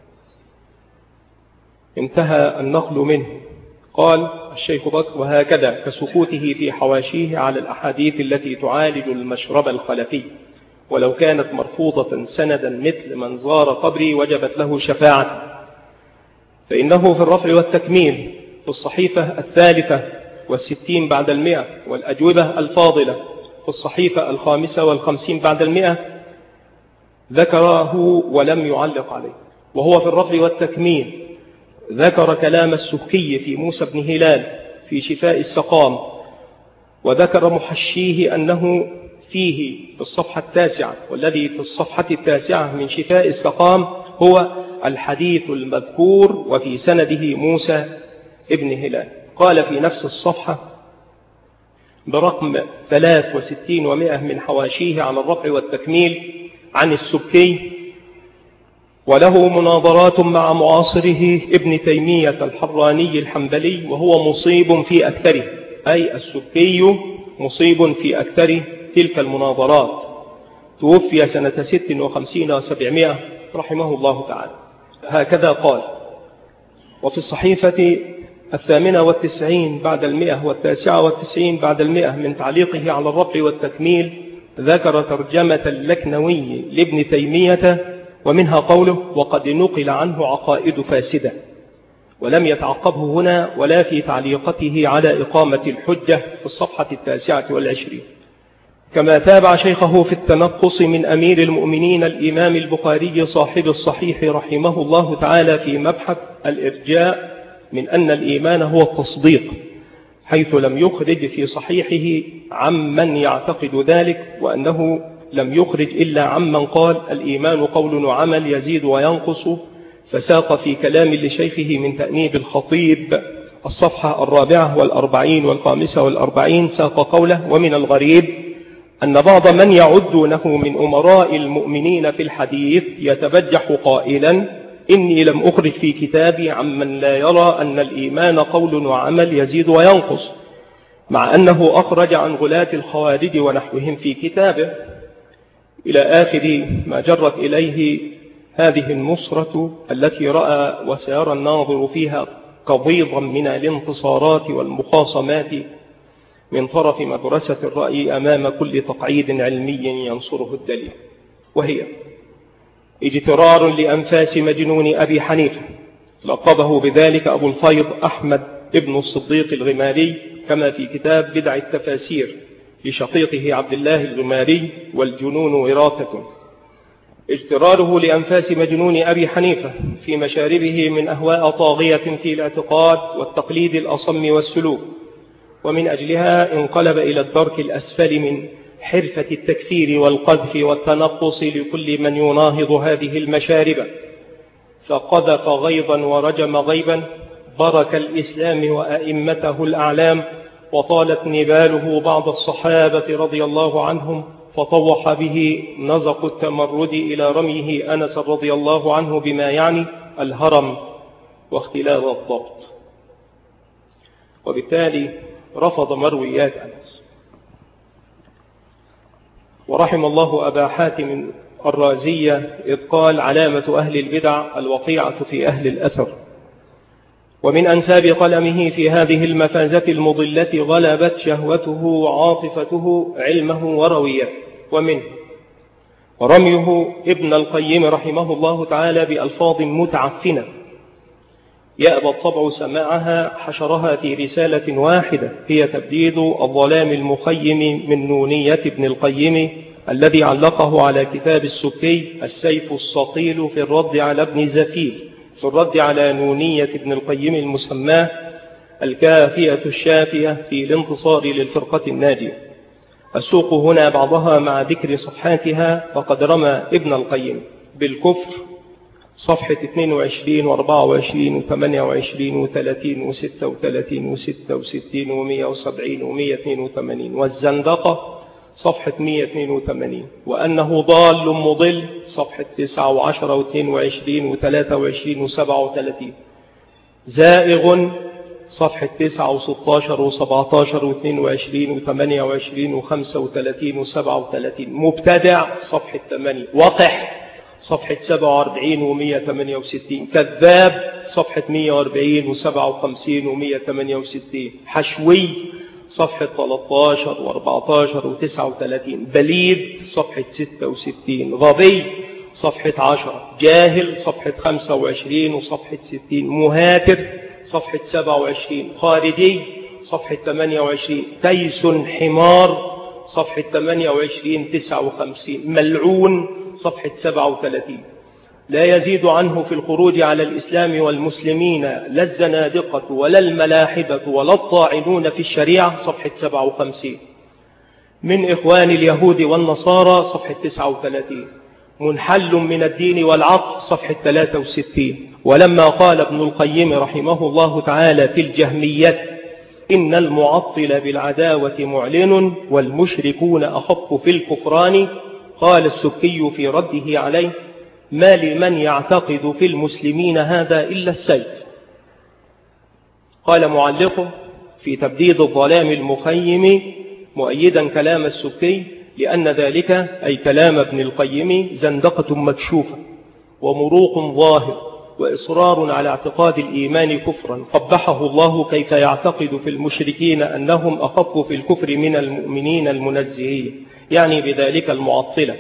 انتهى النقل منه. قال الشيخ بكر: وهكذا كسكوته في حواشيه على الأحاديث التي تعالج المشرب الخلفي، ولو كانت مرفوضة سندا مثل من زار قبري وجبت له شفاعة، فإنه في الرفع والتكميل في الصحيفة 63 بعد 100 والأجوبة الفاضلة في الصحيفة 55 بعد 100 ذكره ولم يعلق عليه. وهو في الرفع والتكميل ذكر كلام السكي في موسى بن هلال في شفاء السقام، وذكر محشيه أنه فيه في الصفحة 9، والذي في الصفحة 9 من شفاء السقام هو الحديث المذكور وفي سنده موسى ابن هلال. قال في نفس الصفحة برقم 63 و100 من حواشيه على الرفع والتكميل عن السكي: وله مناظرات مع معاصره ابن تيمية الحراني الحنبلي، وهو مصيب في أكثره، أي السكي مصيب في أكثر تلك المناظرات. توفي سنة 56 و700 رحمه الله تعالى. هكذا قال. وفي الصحيفة 98 بعد 100 و99 بعد 100 من تعليقه على الرفع والتكميل ذكر ترجمة اللكنوي لابن تيمية، ومنها قوله: وقد نقل عنه عقائد فاسدة، ولم يتعقبه هنا ولا في تعليقته على إقامة الحجة في الصفحة 29. كما تابع شيخه في التنقص من أمير المؤمنين الإمام البخاري صاحب الصحيح رحمه الله تعالى في مبحث الإرجاء من أن الإيمان هو التصديق، حيث لم يخرج في صحيحه عمن يعتقد ذلك، وأنه لم يخرج إلا عمن قال الإيمان قول وعمل يزيد وينقص، فساق في كلام لشيخه من تأنيب الخطيب الصفحة 44 و45 ساق قوله: ومن الغريب أن بعض من يعدونه من أمراء المؤمنين في الحديث يتبجح قائلا: إني لم أخرج في كتابي عمن لا يرى أن الإيمان قول وعمل يزيد وينقص، مع أنه أخرج عن غلاة الخوارج ونحوهم في كتابه، إلى آخر ما جرت إليه هذه النصرة التي رأى وسيرى الناظر فيها قضيضا من الانتصارات والمخاصمات من طرف مدرسة الرأي أمام كل تقعيد علمي ينصره الدليل، وهي اجترار لأنفاس مجنون أبي حنيفة، لقبه بذلك أبو الفيض أحمد ابن الصديق الغماري، كما في كتاب بدع التفاسير لشقيقه عبد الله الغماري: والجنون وراثة. اجتراره لأنفاس مجنون أبي حنيفة في مشاربه من أهواء طاغية في الاعتقاد والتقليد الأصم والسلوك، ومن أجلها انقلب إلى الدرك الأسفل من حرفة التكفير والقذف والتنقص لكل من يناهض هذه المشارب، فقذف غيظا ورجم غيبا، برك الإسلام وأئمته الأعلام، وطالت نباله بعض الصحابة رضي الله عنهم، فطوح به نزق التمرد إلى رميه أنس رضي الله عنه بما يعني الهرم واختلال الضبط، وبالتالي رفض مرويات أنس. ورحم الله أبا حاتم الرازية إذ قال: علامة أهل البدع الوقيعة في أهل الأثر. ومن أنساب قلمه في هذه المفازة المضلة غلبت شهوته وعاطفته علمه ورويته، ومنه رميه ابن القيم رحمه الله تعالى بألفاظ متعفنة يأبى الطبع سماعها، حشرها في رسالة واحدة هي تبديد الظلام المخيم من نونية ابن القيم الذي علقه على كتاب السكي السيف الصقيل في الرد على ابن زفيل، في الرد على نونية ابن القيم المسماه الكافية الشافية في الانتصار للفرقة الناجية. السوق هنا بعضها مع ذكر صفحاتها، فقد رمى ابن القيم بالكفر صفحة 22 و24 و28 و30 و36 و66 و170 و182، والزندقة صفحة 182، وأنه ضال مضل صفحة 9 و10 و22 و23 و37، زائغ صفحة 9 و16 و17 و22 و28 و35 و37، مبتدع صفحة 8، وقح صفحة 47 و168، كذاب صفحة 140 و57 و168، حشوي صفحة 13 و14 و39، بليد صفحة 66، غبي صفحة 10، جاهل صفحة 25 وصفحة 60، مهاتر صفحة 27، خارجي صفحة 28، تيس حمار صفحة 28 59، ملعون صفحة 37. لا يزيد عنه في الخروج على الإسلام والمسلمين لا الزنادقة ولا الملاحدة ولا الطاعنون في الشريعة صفحة 57، من إخوان اليهود والنصارى صفحة 39، منحل من الدين والعقل صفحة 63. ولما قال ابن القيم رحمه الله تعالى في الجهمية: إن المعطل بالعداوة معلن والمشركون أخف في الكفران، قال السكي في رده عليه: ما لمن يعتقد في المسلمين هذا إلا السيف. قال معلقه في تبديد الظلام المخيم مؤيدا كلام السكي، لأن ذلك أي كلام ابن القيم زندقة مكشوفة ومروق ظاهر وإصرار على اعتقاد الإيمان كفرا، قبحه الله كيف يعتقد في المشركين أنهم أخف في الكفر من المؤمنين المنزهين، يعني بذلك المعطلة.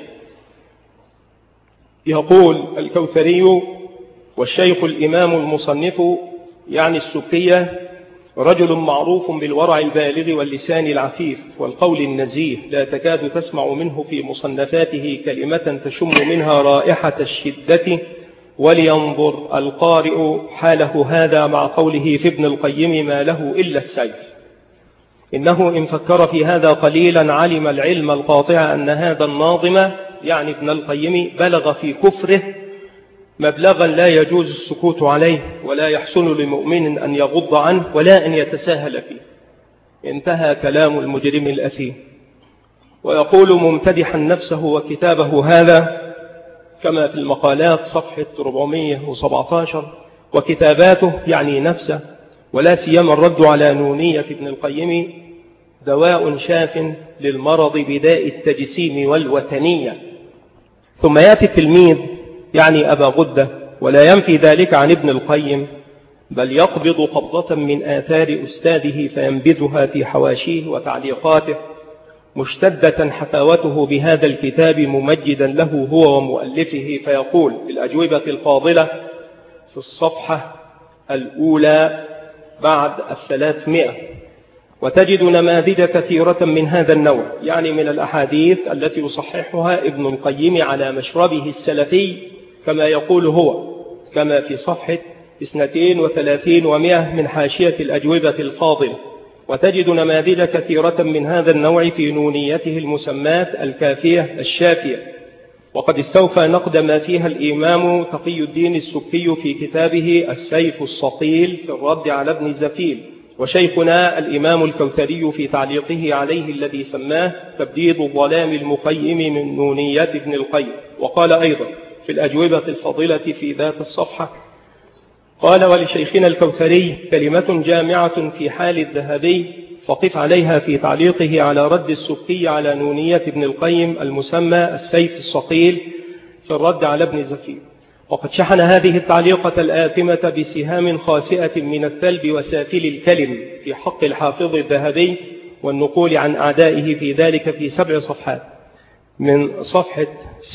يقول الكوثري: والشيخ الإمام المصنف يعني السكية رجل معروف بالورع البالغ واللسان العفيف والقول النزيه، لا تكاد تسمع منه في مصنفاته كلمة تشم منها رائحة الشدة. ولينظر القارئ حاله هذا مع قوله في ابن القيم: ما له إلا السيف. إنه إن فكر في هذا قليلا علم العلم القاطع أن هذا الناظم يعني ابن القيم بلغ في كفره مبلغا لا يجوز السكوت عليه، ولا يحسن لمؤمن أن يغض عنه ولا أن يتساهل فيه. انتهى كلام المجرم الأثيم. ويقول ممتدحا نفسه وكتابه هذا كما في المقالات صفحة 417: وكتاباته يعني نفسه ولا سيما الرد على نونية ابن القيم دواء شاف للمرض بداء التجسيم والوثنية. ثم يأتي التلميذ يعني أبا غدة ولا ينفي ذلك عن ابن القيم، بل يقبض قبضة من آثار أستاذه فينبذها في حواشيه وتعليقاته، مشتدة حفاوته بهذا الكتاب ممجدا له هو ومؤلفه، فيقول في الأجوبة الفاضلة في الصفحة الأولى بعد 300: وتجد نماذج كثيرة من هذا النوع، يعني من الأحاديث التي يصححها ابن القيم على مشربه السلفي كما يقول هو، كما في صفحة 32 و100 من حاشية الأجوبة الفاضلة. وتجد نماذج كثيرة من هذا النوع في نونيته المسمات الكافية الشافية، وقد استوفى نقد ما فيها الإمام تقي الدين السبكي في كتابه السيف الصقيل في الرد على ابن زفيل، وشيخنا الإمام الكوثري في تعليقه عليه الذي سماه تبديد الظلام المقيم من نونيات ابن القيم. وقال أيضا في الأجوبة الفاضلة في ذات الصفحة، قال: ولشيخنا الكوثري كلمة جامعة في حال الذهبي فقف عليها في تعليقه على رد السبكي على نونية ابن القيم المسمى السيف الصقيل في الرد على ابن زفير. وقد شحن هذه التعليقة الآثمة بسهام خاسئة من الثلب وسافل الكلم في حق الحافظ الذهبي والنقول عن أعدائه في ذلك في 7 صفحات، من صفحة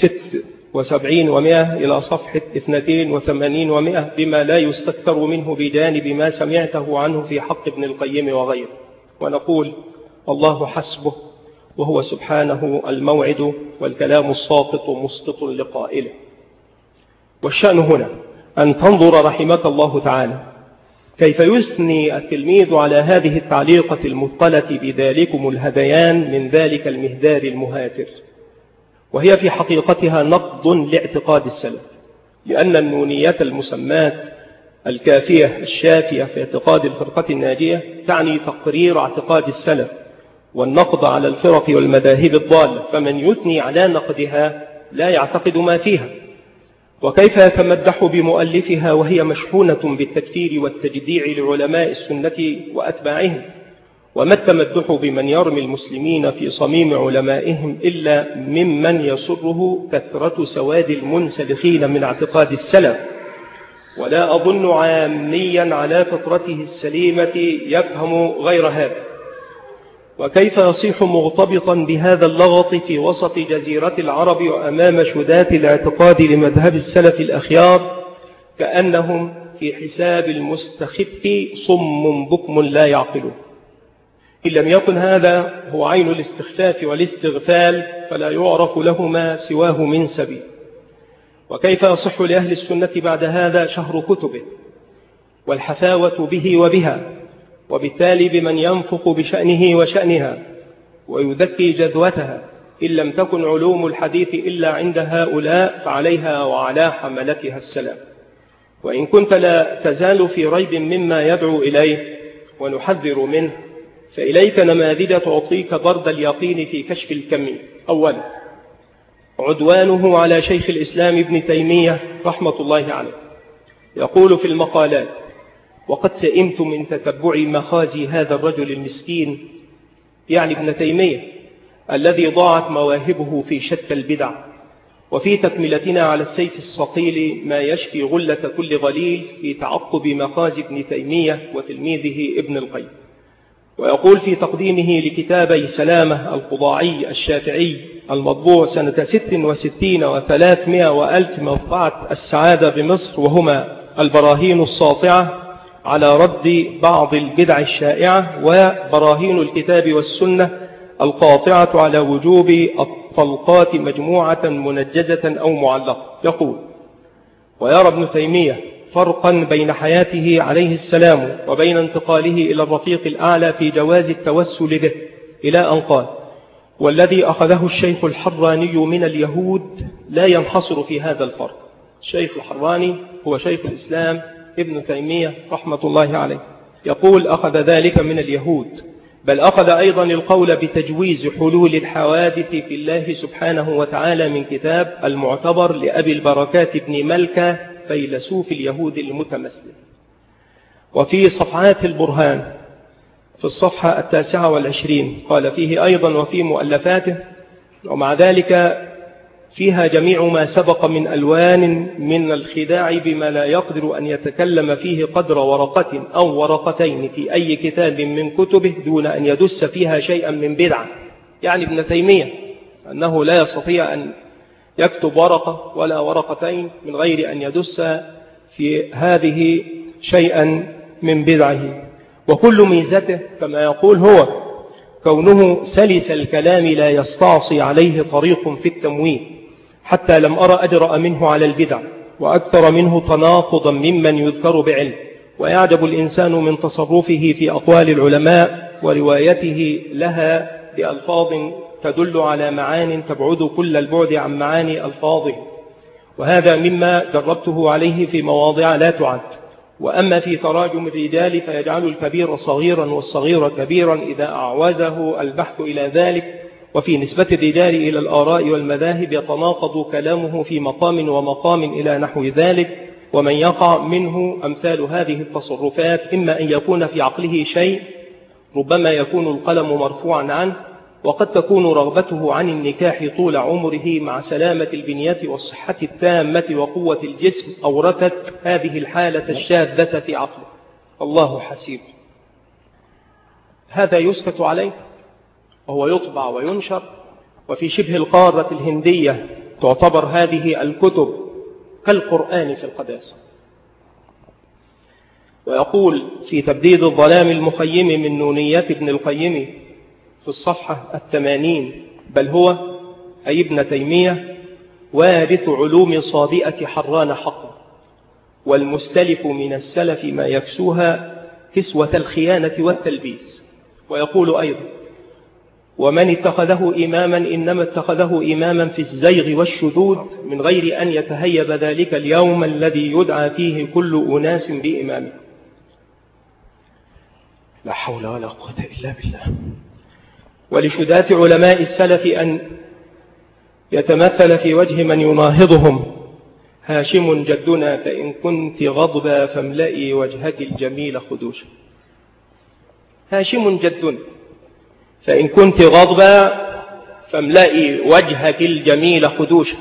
76 و100 إلى صفحة 82 و100، بما لا يستكثر منه بجانب ما سمعته عنه في حق ابن القيم وغيره. ونقول: الله حسبه، وهو سبحانه الموعد، والكلام الساقط مسقط لقائله. والشأن هنا أن تنظر رحمك الله تعالى كيف يثني التلميذ على هذه التعليقة المثقلة بذلكم الهذيان من ذلك المهدار المهاتر، وهي في حقيقتها نقض لاعتقاد السلف، لأن النونية المسمات الكافية الشافية في اعتقاد الفرقة الناجية تعني تقرير اعتقاد السلف والنقض على الفرق والمذاهب الضالة، فمن يثني على نقدها لا يعتقد ما فيها. وكيف يتمدح بمؤلفها وهي مشحونة بالتكفير والتجديع لعلماء السنة وأتباعهم؟ وما التمدح بمن يرمي المسلمين في صميم علمائهم إلا ممن يسره كثرة سواد المنسلخين من اعتقاد السلف؟ ولا أظن عاميا على فطرته السليمة يفهم غير هذا. وكيف يصيح مغتبطا بهذا اللغط في وسط جزيرة العرب وأمام شدات الاعتقاد لمذهب السلف الأخيار كأنهم في حساب المستخف صم بكم لا يعقلون؟ إن لم يكن هذا هو عين الاستخفاف والاستغفال فلا يعرف لهما سواه من سبيل. وكيف يصح لأهل السنة بعد هذا شهر كتبه والحفاوة به وبها، وبالتالي بمن ينفق بشأنه وشأنها ويذكي جذوتها، إن لم تكن علوم الحديث إلا عند هؤلاء فعليها وعلى حملتها السلام. وإن كنت لا تزال في ريب مما يدعو إليه ونحذر منه، فإليك نماذج تعطيك برد اليقين في كشف الكمين. أولا، عدوانه على شيخ الإسلام ابن تيمية رحمة الله عليه، يقول في المقالات: وقد سئمت من تتبع مخازي هذا الرجل المسكين، يعني ابن تيمية، الذي ضاعت مواهبه في شتى البدع. وفي تكملتنا على السيف الصقيل ما يشفي غلة كل غليل في تعقب مخازي ابن تيمية وتلميذه ابن القيم. ويقول في تقديمه لكتابي سلامة القضاعي الشافعي المطبوع سنة 66 و300 وألف مطبعة السعادة بمصر، وهما البراهين الساطعة على رد بعض البدع الشائعة، وبراهين الكتاب والسنة القاطعة على وجوب الطلقات مجموعة منجزة أو معلقة. يقول: ويرى ابن تيمية فرقا بين حياته عليه السلام وبين انتقاله إلى الرفيق الأعلى في جواز التوسل به، إلى أن قال: والذي أخذه الشيخ الحراني من اليهود لا ينحصر في هذا الفرق. الشيخ الحراني هو شيخ الإسلام ابن تيمية رحمة الله عليه، يقول: أخذ ذلك من اليهود، بل أخذ أيضا القول بتجويز حلول الحوادث في الله سبحانه وتعالى من كتاب المعتبر لأبي البركات بن ملكة فيلسوف اليهود المتمثل. وفي صفحات البرهان في الصفحة 29 قال فيه أيضا وفي مؤلفاته: ومع ذلك فيها جميع ما سبق من ألوان من الخداع بما لا يقدر أن يتكلم فيه قدر ورقة أو ورقتين في أي كتاب من كتبه دون أن يدس فيها شيئا من بدعة. يعني ابن تيمية أنه لا يستطيع أن يكتب ورقة ولا ورقتين من غير أن يدس في هذه شيئا من بدعه. وكل ميزته كما يقول هو كونه سلس الكلام لا يستعصي عليه طريق في التمويه، حتى لم أرى أجرأ منه على البدع وأكثر منه تناقضا ممن يذكر بعلم. ويعجب الإنسان من تصرفه في أقوال العلماء وروايته لها بألفاظ تدل على معان تبعد كل البعد عن معاني ألفاظه، وهذا مما جربته عليه في مواضع لا تعد. وأما في تراجم الرجال فيجعل الكبير صغيرا والصغير كبيرا إذا أعوزه البحث إلى ذلك. وفي نسبة الرجال إلى الآراء والمذاهب يتناقض كلامه في مقام ومقام إلى نحو ذلك. ومن يقع منه أمثال هذه التصرفات إما أن يكون في عقله شيء، ربما يكون القلم مرفوعا عنه، وقد تكون رغبته عن النكاح طول عمره مع سلامة البنية والصحة التامة وقوة الجسم أورثت هذه الحالة الشاذة في عقله. الله حسيب. هذا يسكت عليه وهو يطبع وينشر، وفي شبه القارة الهندية تعتبر هذه الكتب كالقرآن في القداسة. ويقول في تبديد الظلام المخيم من نونيات ابن القيم في الصفحة 80: بل هو أي ابن تيمية وارث علوم صابئة حران حقا، والمستلف من السلف ما يكسوها كسوة الخيانة والتلبيس. ويقول أيضا: ومن اتخذه إماما إنما اتخذه إماما في الزيغ والشذوذ من غير أن يتهيب ذلك اليوم الذي يدعى فيه كل أناس بإمامه. لا حول ولا قوة إلا بالله. ولشدات علماء السلف أن يتمثل في وجه من يناهضهم: هاشم جدنا فإن كنت غضبا فاملئي وجهك الجميل خدوشا. هاشم جدنا فإن كنت غضبا فاملئي وجهك الجميل خدوشا.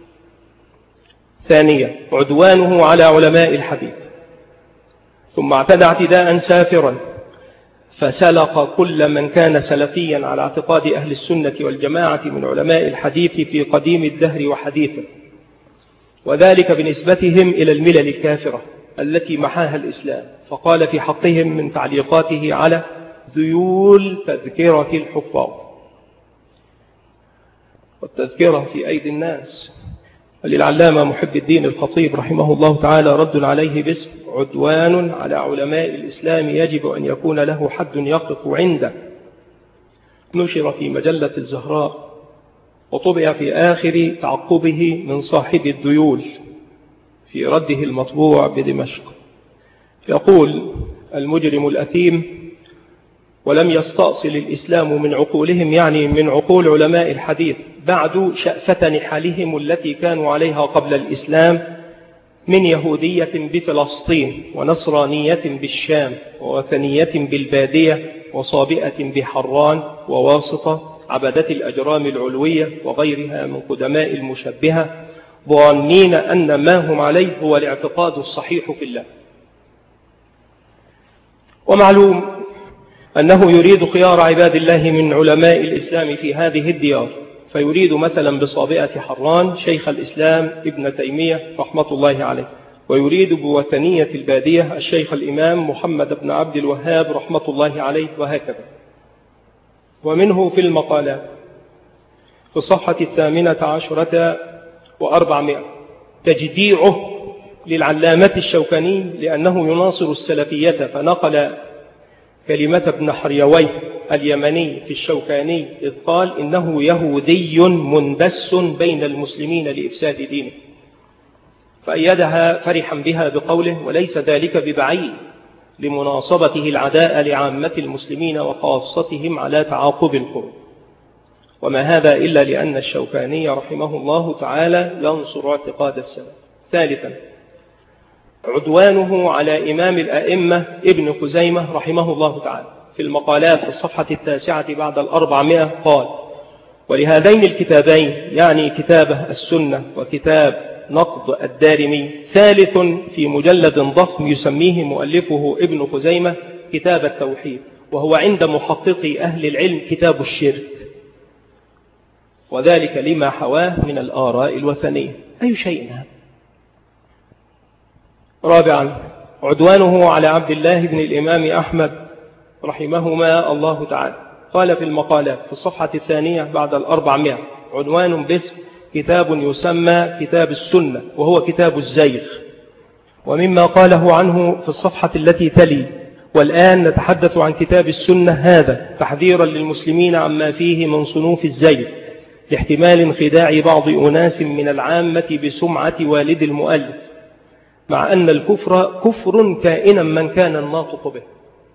ثانيا: عدوانه على علماء الحديث، ثم اعتدى اعتداء سافرا فسلق كل من كان سلفيا على اعتقاد أهل السنة والجماعة من علماء الحديث في قديم الدهر وحديثه، وذلك بنسبتهم إلى الملل الكافرة التي محاها الإسلام. فقال في حقهم من تعليقاته على ذيول تذكرة الحفاظ: والتذكرة في أيدي الناس. وللعلامة محب الدين الخطيب رحمه الله تعالى رد عليه باسم عدوان على علماء الإسلام يجب أن يكون له حد يقف عنده، نشر في مجلة الزهراء وطبع في آخر تعقبه من صاحب الذيول في رده المطبوع بدمشق. يقول المجرم الأثيم: ولم يستأصل الإسلام من عقولهم، يعني من عقول علماء الحديث، بعد شأفة نحالهم التي كانوا عليها قبل الإسلام من يهودية بفلسطين ونصرانية بالشام ووثنية بالبادية وصابئة بحران وواسطة عبدة الأجرام العلوية وغيرها من قدماء المشبهة، ظانين أن ما هم عليه هو الاعتقاد الصحيح في الله. ومعلوم أنه يريد خيار عباد الله من علماء الإسلام في هذه الديار، فيريد مثلا بصابئة حران شيخ الإسلام ابن تيمية رحمة الله عليه، ويريد بوثنية البادية الشيخ الإمام محمد بن عبد الوهاب رحمة الله عليه، وهكذا. ومنه في المقالات في الصفحة 18 و400 تجديعه للعلامة الشوكاني لأنه يناصر السلفية، فنقل كلمة ابن حريوي اليمني في الشوكاني إذ قال إنه يهودي مندس بين المسلمين لإفساد دينه، فأيدها فرحا بها بقوله: وليس ذلك ببعيد لمناصبته العداء لعامة المسلمين وخاصتهم على تعاقب القرون. وما هذا إلا لأن الشوكاني رحمه الله تعالى ينصر اعتقاد السلف. ثالثا، عدوانه على إمام الأئمة ابن خزيمة رحمه الله تعالى في المقالات في الصفحة 9 بعد 400 قال: ولهذين الكتابين، يعني كتابه السنة وكتاب نقد الدارمي، ثالث في مجلد ضخم يسميه مؤلفه ابن خزيمة كتاب التوحيد، وهو عند محققي أهل العلم كتاب الشرك، وذلك لما حواه من الآراء الوثنية. أي شيء هذا. رابعا، عدوانه على عبد الله بن الإمام أحمد رحمهما الله تعالى. قال في المقالات في الصفحة 2 بعد 400 عنوان باسم كتاب يسمى كتاب السنة، وهو كتاب الزيغ. ومما قاله عنه في الصفحة التي تلي: والآن نتحدث عن كتاب السنة هذا تحذيرا للمسلمين عما فيه من صنوف الزيغ، لاحتمال انخداع بعض أناس من العامة بسمعة والد المؤلف، مع أن الكفر كفر كائنا من كان الناطق به.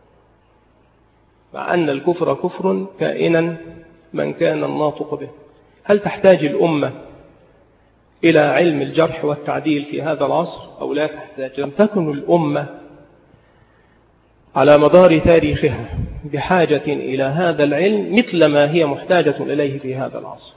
مع أن الكفر كفر كائنا من كان الناطق به. هل تحتاج الأمة إلى علم الجرح والتعديل في هذا العصر أو لا تحتاج؟ لم تكن الأمة على مدار تاريخها بحاجة إلى هذا العلم مثل ما هي محتاجة إليه في هذا العصر.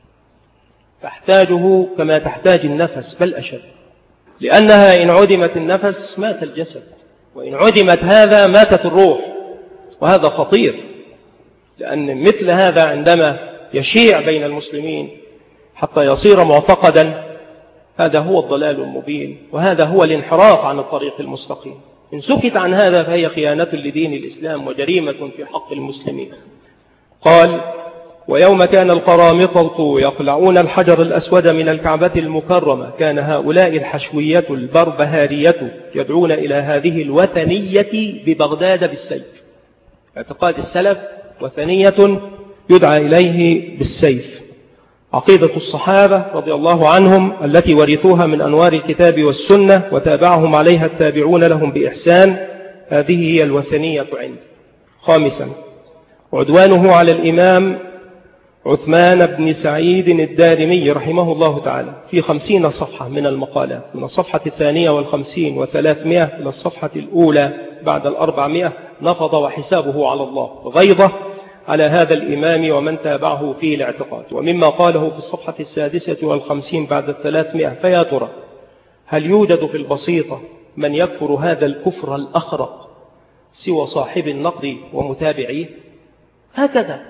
تحتاجه كما تحتاج النفس، بل أشد، لأنها إن عدمت النفس مات الجسد، وإن عدمت هذا ماتت الروح، وهذا خطير. لأن مثل هذا عندما يشيع بين المسلمين حتى يصير معتقدا، هذا هو الضلال المبين، وهذا هو الانحراف عن الطريق المستقيم. إن سكت عن هذا فهي خيانة لدين الإسلام وجريمة في حق المسلمين. قال: ويوم كان القرامطة يقلعون الحجر الأسود من الكعبة المكرمة، كان هؤلاء الحشوية البربهارية يدعون إلى هذه الوثنية ببغداد بالسيف. اعتقاد السلف وثنية يدعى إليه بالسيف. عقيدة الصحابة رضي الله عنهم التي ورثوها من أنوار الكتاب والسنة وتابعهم عليها التابعون لهم بإحسان، هذه هي الوثنية عندي. خامسا، عدوانه على الإمام عثمان بن سعيد الدارمي رحمه الله تعالى في 50 صفحة من المقالات، من الصفحة 52 و300 إلى الصفحة الأولى بعد 400، نفض وحسابه على الله غيظة على هذا الإمام ومن تابعه فيه الاعتقاد. ومما قاله في الصفحة 56 بعد 300: فيا ترى هل يوجد في البسيطة من يكفر هذا الكفر الأخرق سوى صاحب النقد ومتابعيه؟ هكذا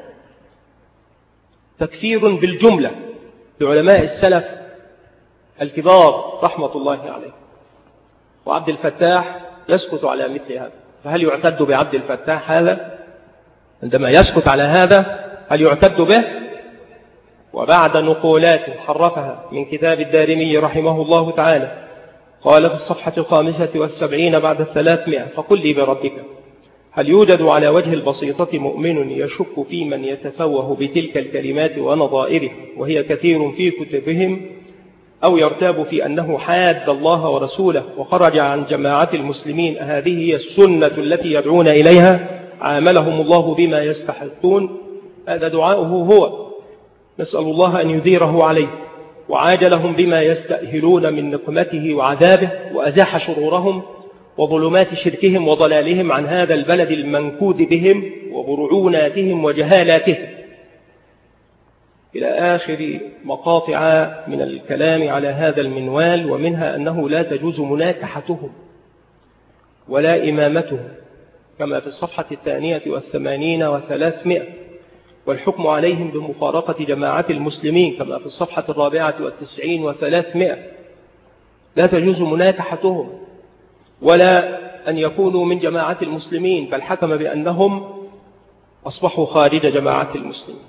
تكفير بالجملة لعلماء السلف الكبار رحمة الله عليه. وعبد الفتاح يسكت على مثل هذا، فهل يعتد بعبد الفتاح هذا؟ عندما يسكت على هذا هل يعتد به؟ وبعد نقولات حرفها من كتاب الدارمي رحمه الله تعالى، قال في الصفحة 75 بعد 300: فقل لي بربك هل يوجد على وجه البسيطة مؤمن يشك في من يتفوه بتلك الكلمات ونظائرها وهي كثير في كتبهم، أو يرتاب في أنه حاد الله ورسوله وخرج عن جماعة المسلمين؟ هذه هي السنة التي يدعون إليها، عاملهم الله بما يستحقون. هذا دعاؤه هو، نسأل الله أن يديره عليه، وعاجلهم بما يستأهلون من نقمته وعذابه، وأزاح شرورهم وظلمات شركهم وضلالهم عن هذا البلد المنكود بهم وبرعوناتهم وجهالاتهم، إلى آخر مقاطع من الكلام على هذا المنوال. ومنها أنه لا تجوز مناكحتهم ولا إمامتهم كما في الصفحة 82 و300، والحكم عليهم بمفارقة جماعة المسلمين كما في الصفحة 94 و300. لا تجوز مناكحتهم ولا أن يكونوا من جماعة المسلمين، بل حكم بأنهم أصبحوا خارج جماعة المسلمين.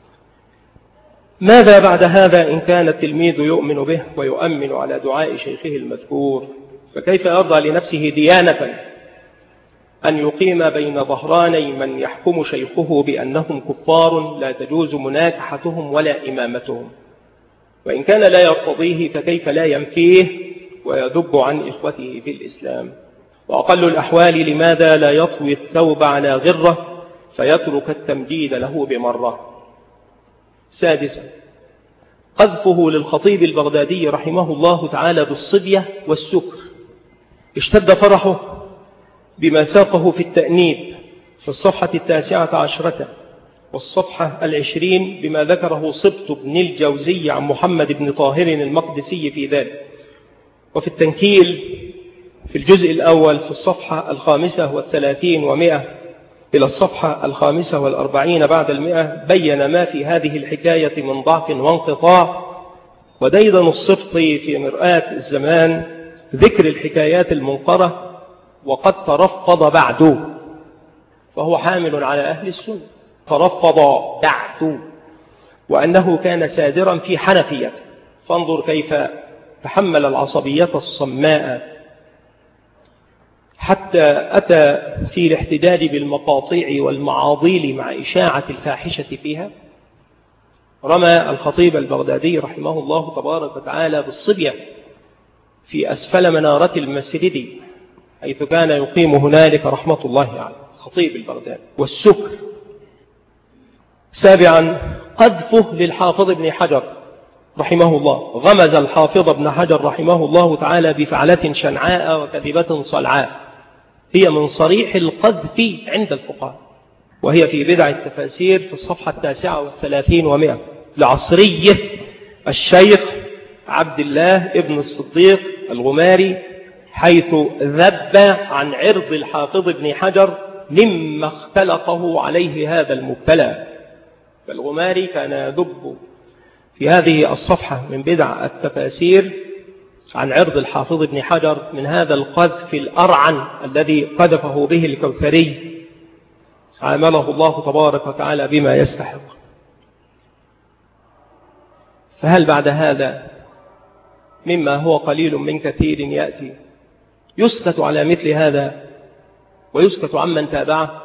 ماذا بعد هذا إن كان التلميذ يؤمن به ويؤمن على دعاء شيخه المذكور؟ فكيف يرضى لنفسه ديانة أن يقيم بين ظهراني من يحكم شيخه بأنهم كفار لا تجوز مناكحتهم ولا إمامتهم؟ وإن كان لا يرتضيه فكيف لا ينفيه ويذب عن إخوته في الإسلام؟ وأقل الأحوال لماذا لا يطوي الثوب على غرة فيترك التمديد له بمرة. سادسا، قذفه للخطيب البغدادي رحمه الله تعالى بالصبية والسكر. اشتد فرحه بما ساقه في التأنيب في الصفحة 19 والصفحة 20 بما ذكره سبط بن الجوزي عن محمد بن طاهر المقدسي في ذلك. وفي التنكيل في الجزء الأول في الصفحة 35 و100 إلى الصفحة 45 بعد 100 بين ما في هذه الحكاية من ضعف وانقطاع. وديدن السبطي في مرآة الزمان ذكر الحكايات المنقرة وقد ترفض بعد، فهو حامل على أهل السنة، ترفض بعد، وأنه كان سادرا في حنفيته. فانظر كيف تحمل العصبية الصماء حتى أتى في الاحتجاج بالمقاطيع والمعاضيل مع إشاعة الفاحشة فيها. رمى الخطيب البغدادي رحمه الله تبارك وتعالى بالصبية في أسفل منارة المسجد حيث كان يقيم هنالك رحمة الله عليه خطيب البغدادي، والسكر. سابعا، قذفه للحافظ ابن حجر رحمه الله. غمز الحافظ ابن حجر رحمه الله تعالى بفعلة شنعاء وكذبة صلعاء هي من صريح القذف عند الفقهاء، وهي في بدع التفاسير في الصفحة 39 و100 لعصريه الشيخ عبد الله ابن الصديق الغماري، حيث ذب عن عرض الحافظ ابن حجر مما اختلقه عليه هذا المبتلى. فالغماري كان يذب في هذه الصفحة من بدع التفاسير عن عرض الحافظ ابن حجر من هذا القذف الأرعن الذي قذفه به الكوثري، عامله الله تبارك وتعالى بما يستحق. فهل بعد هذا مما هو قليل من كثير يأتي يسكت على مثل هذا ويسكت عمن تابعه؟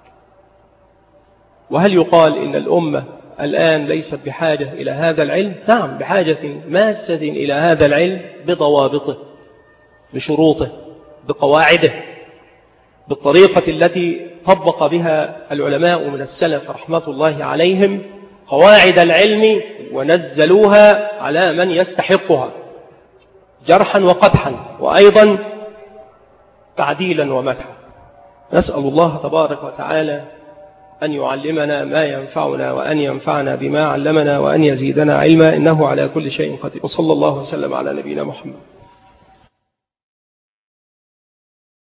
وهل يقال إن الأمة الآن ليست بحاجة إلى هذا العلم؟ نعم، بحاجة ماسة إلى هذا العلم بضوابطه، بشروطه، بقواعده، بالطريقة التي طبق بها العلماء من السلف رحمة الله عليهم قواعد العلم ونزلوها على من يستحقها جرحا وقدحا، وأيضا تعديلا ومدحا. نسأل الله تبارك وتعالى أن يعلمنا ما ينفعنا وأن ينفعنا بما علمنا وأن يزيدنا علما، إنه على كل شيء قدير. وصلى الله وسلم على نبينا محمد.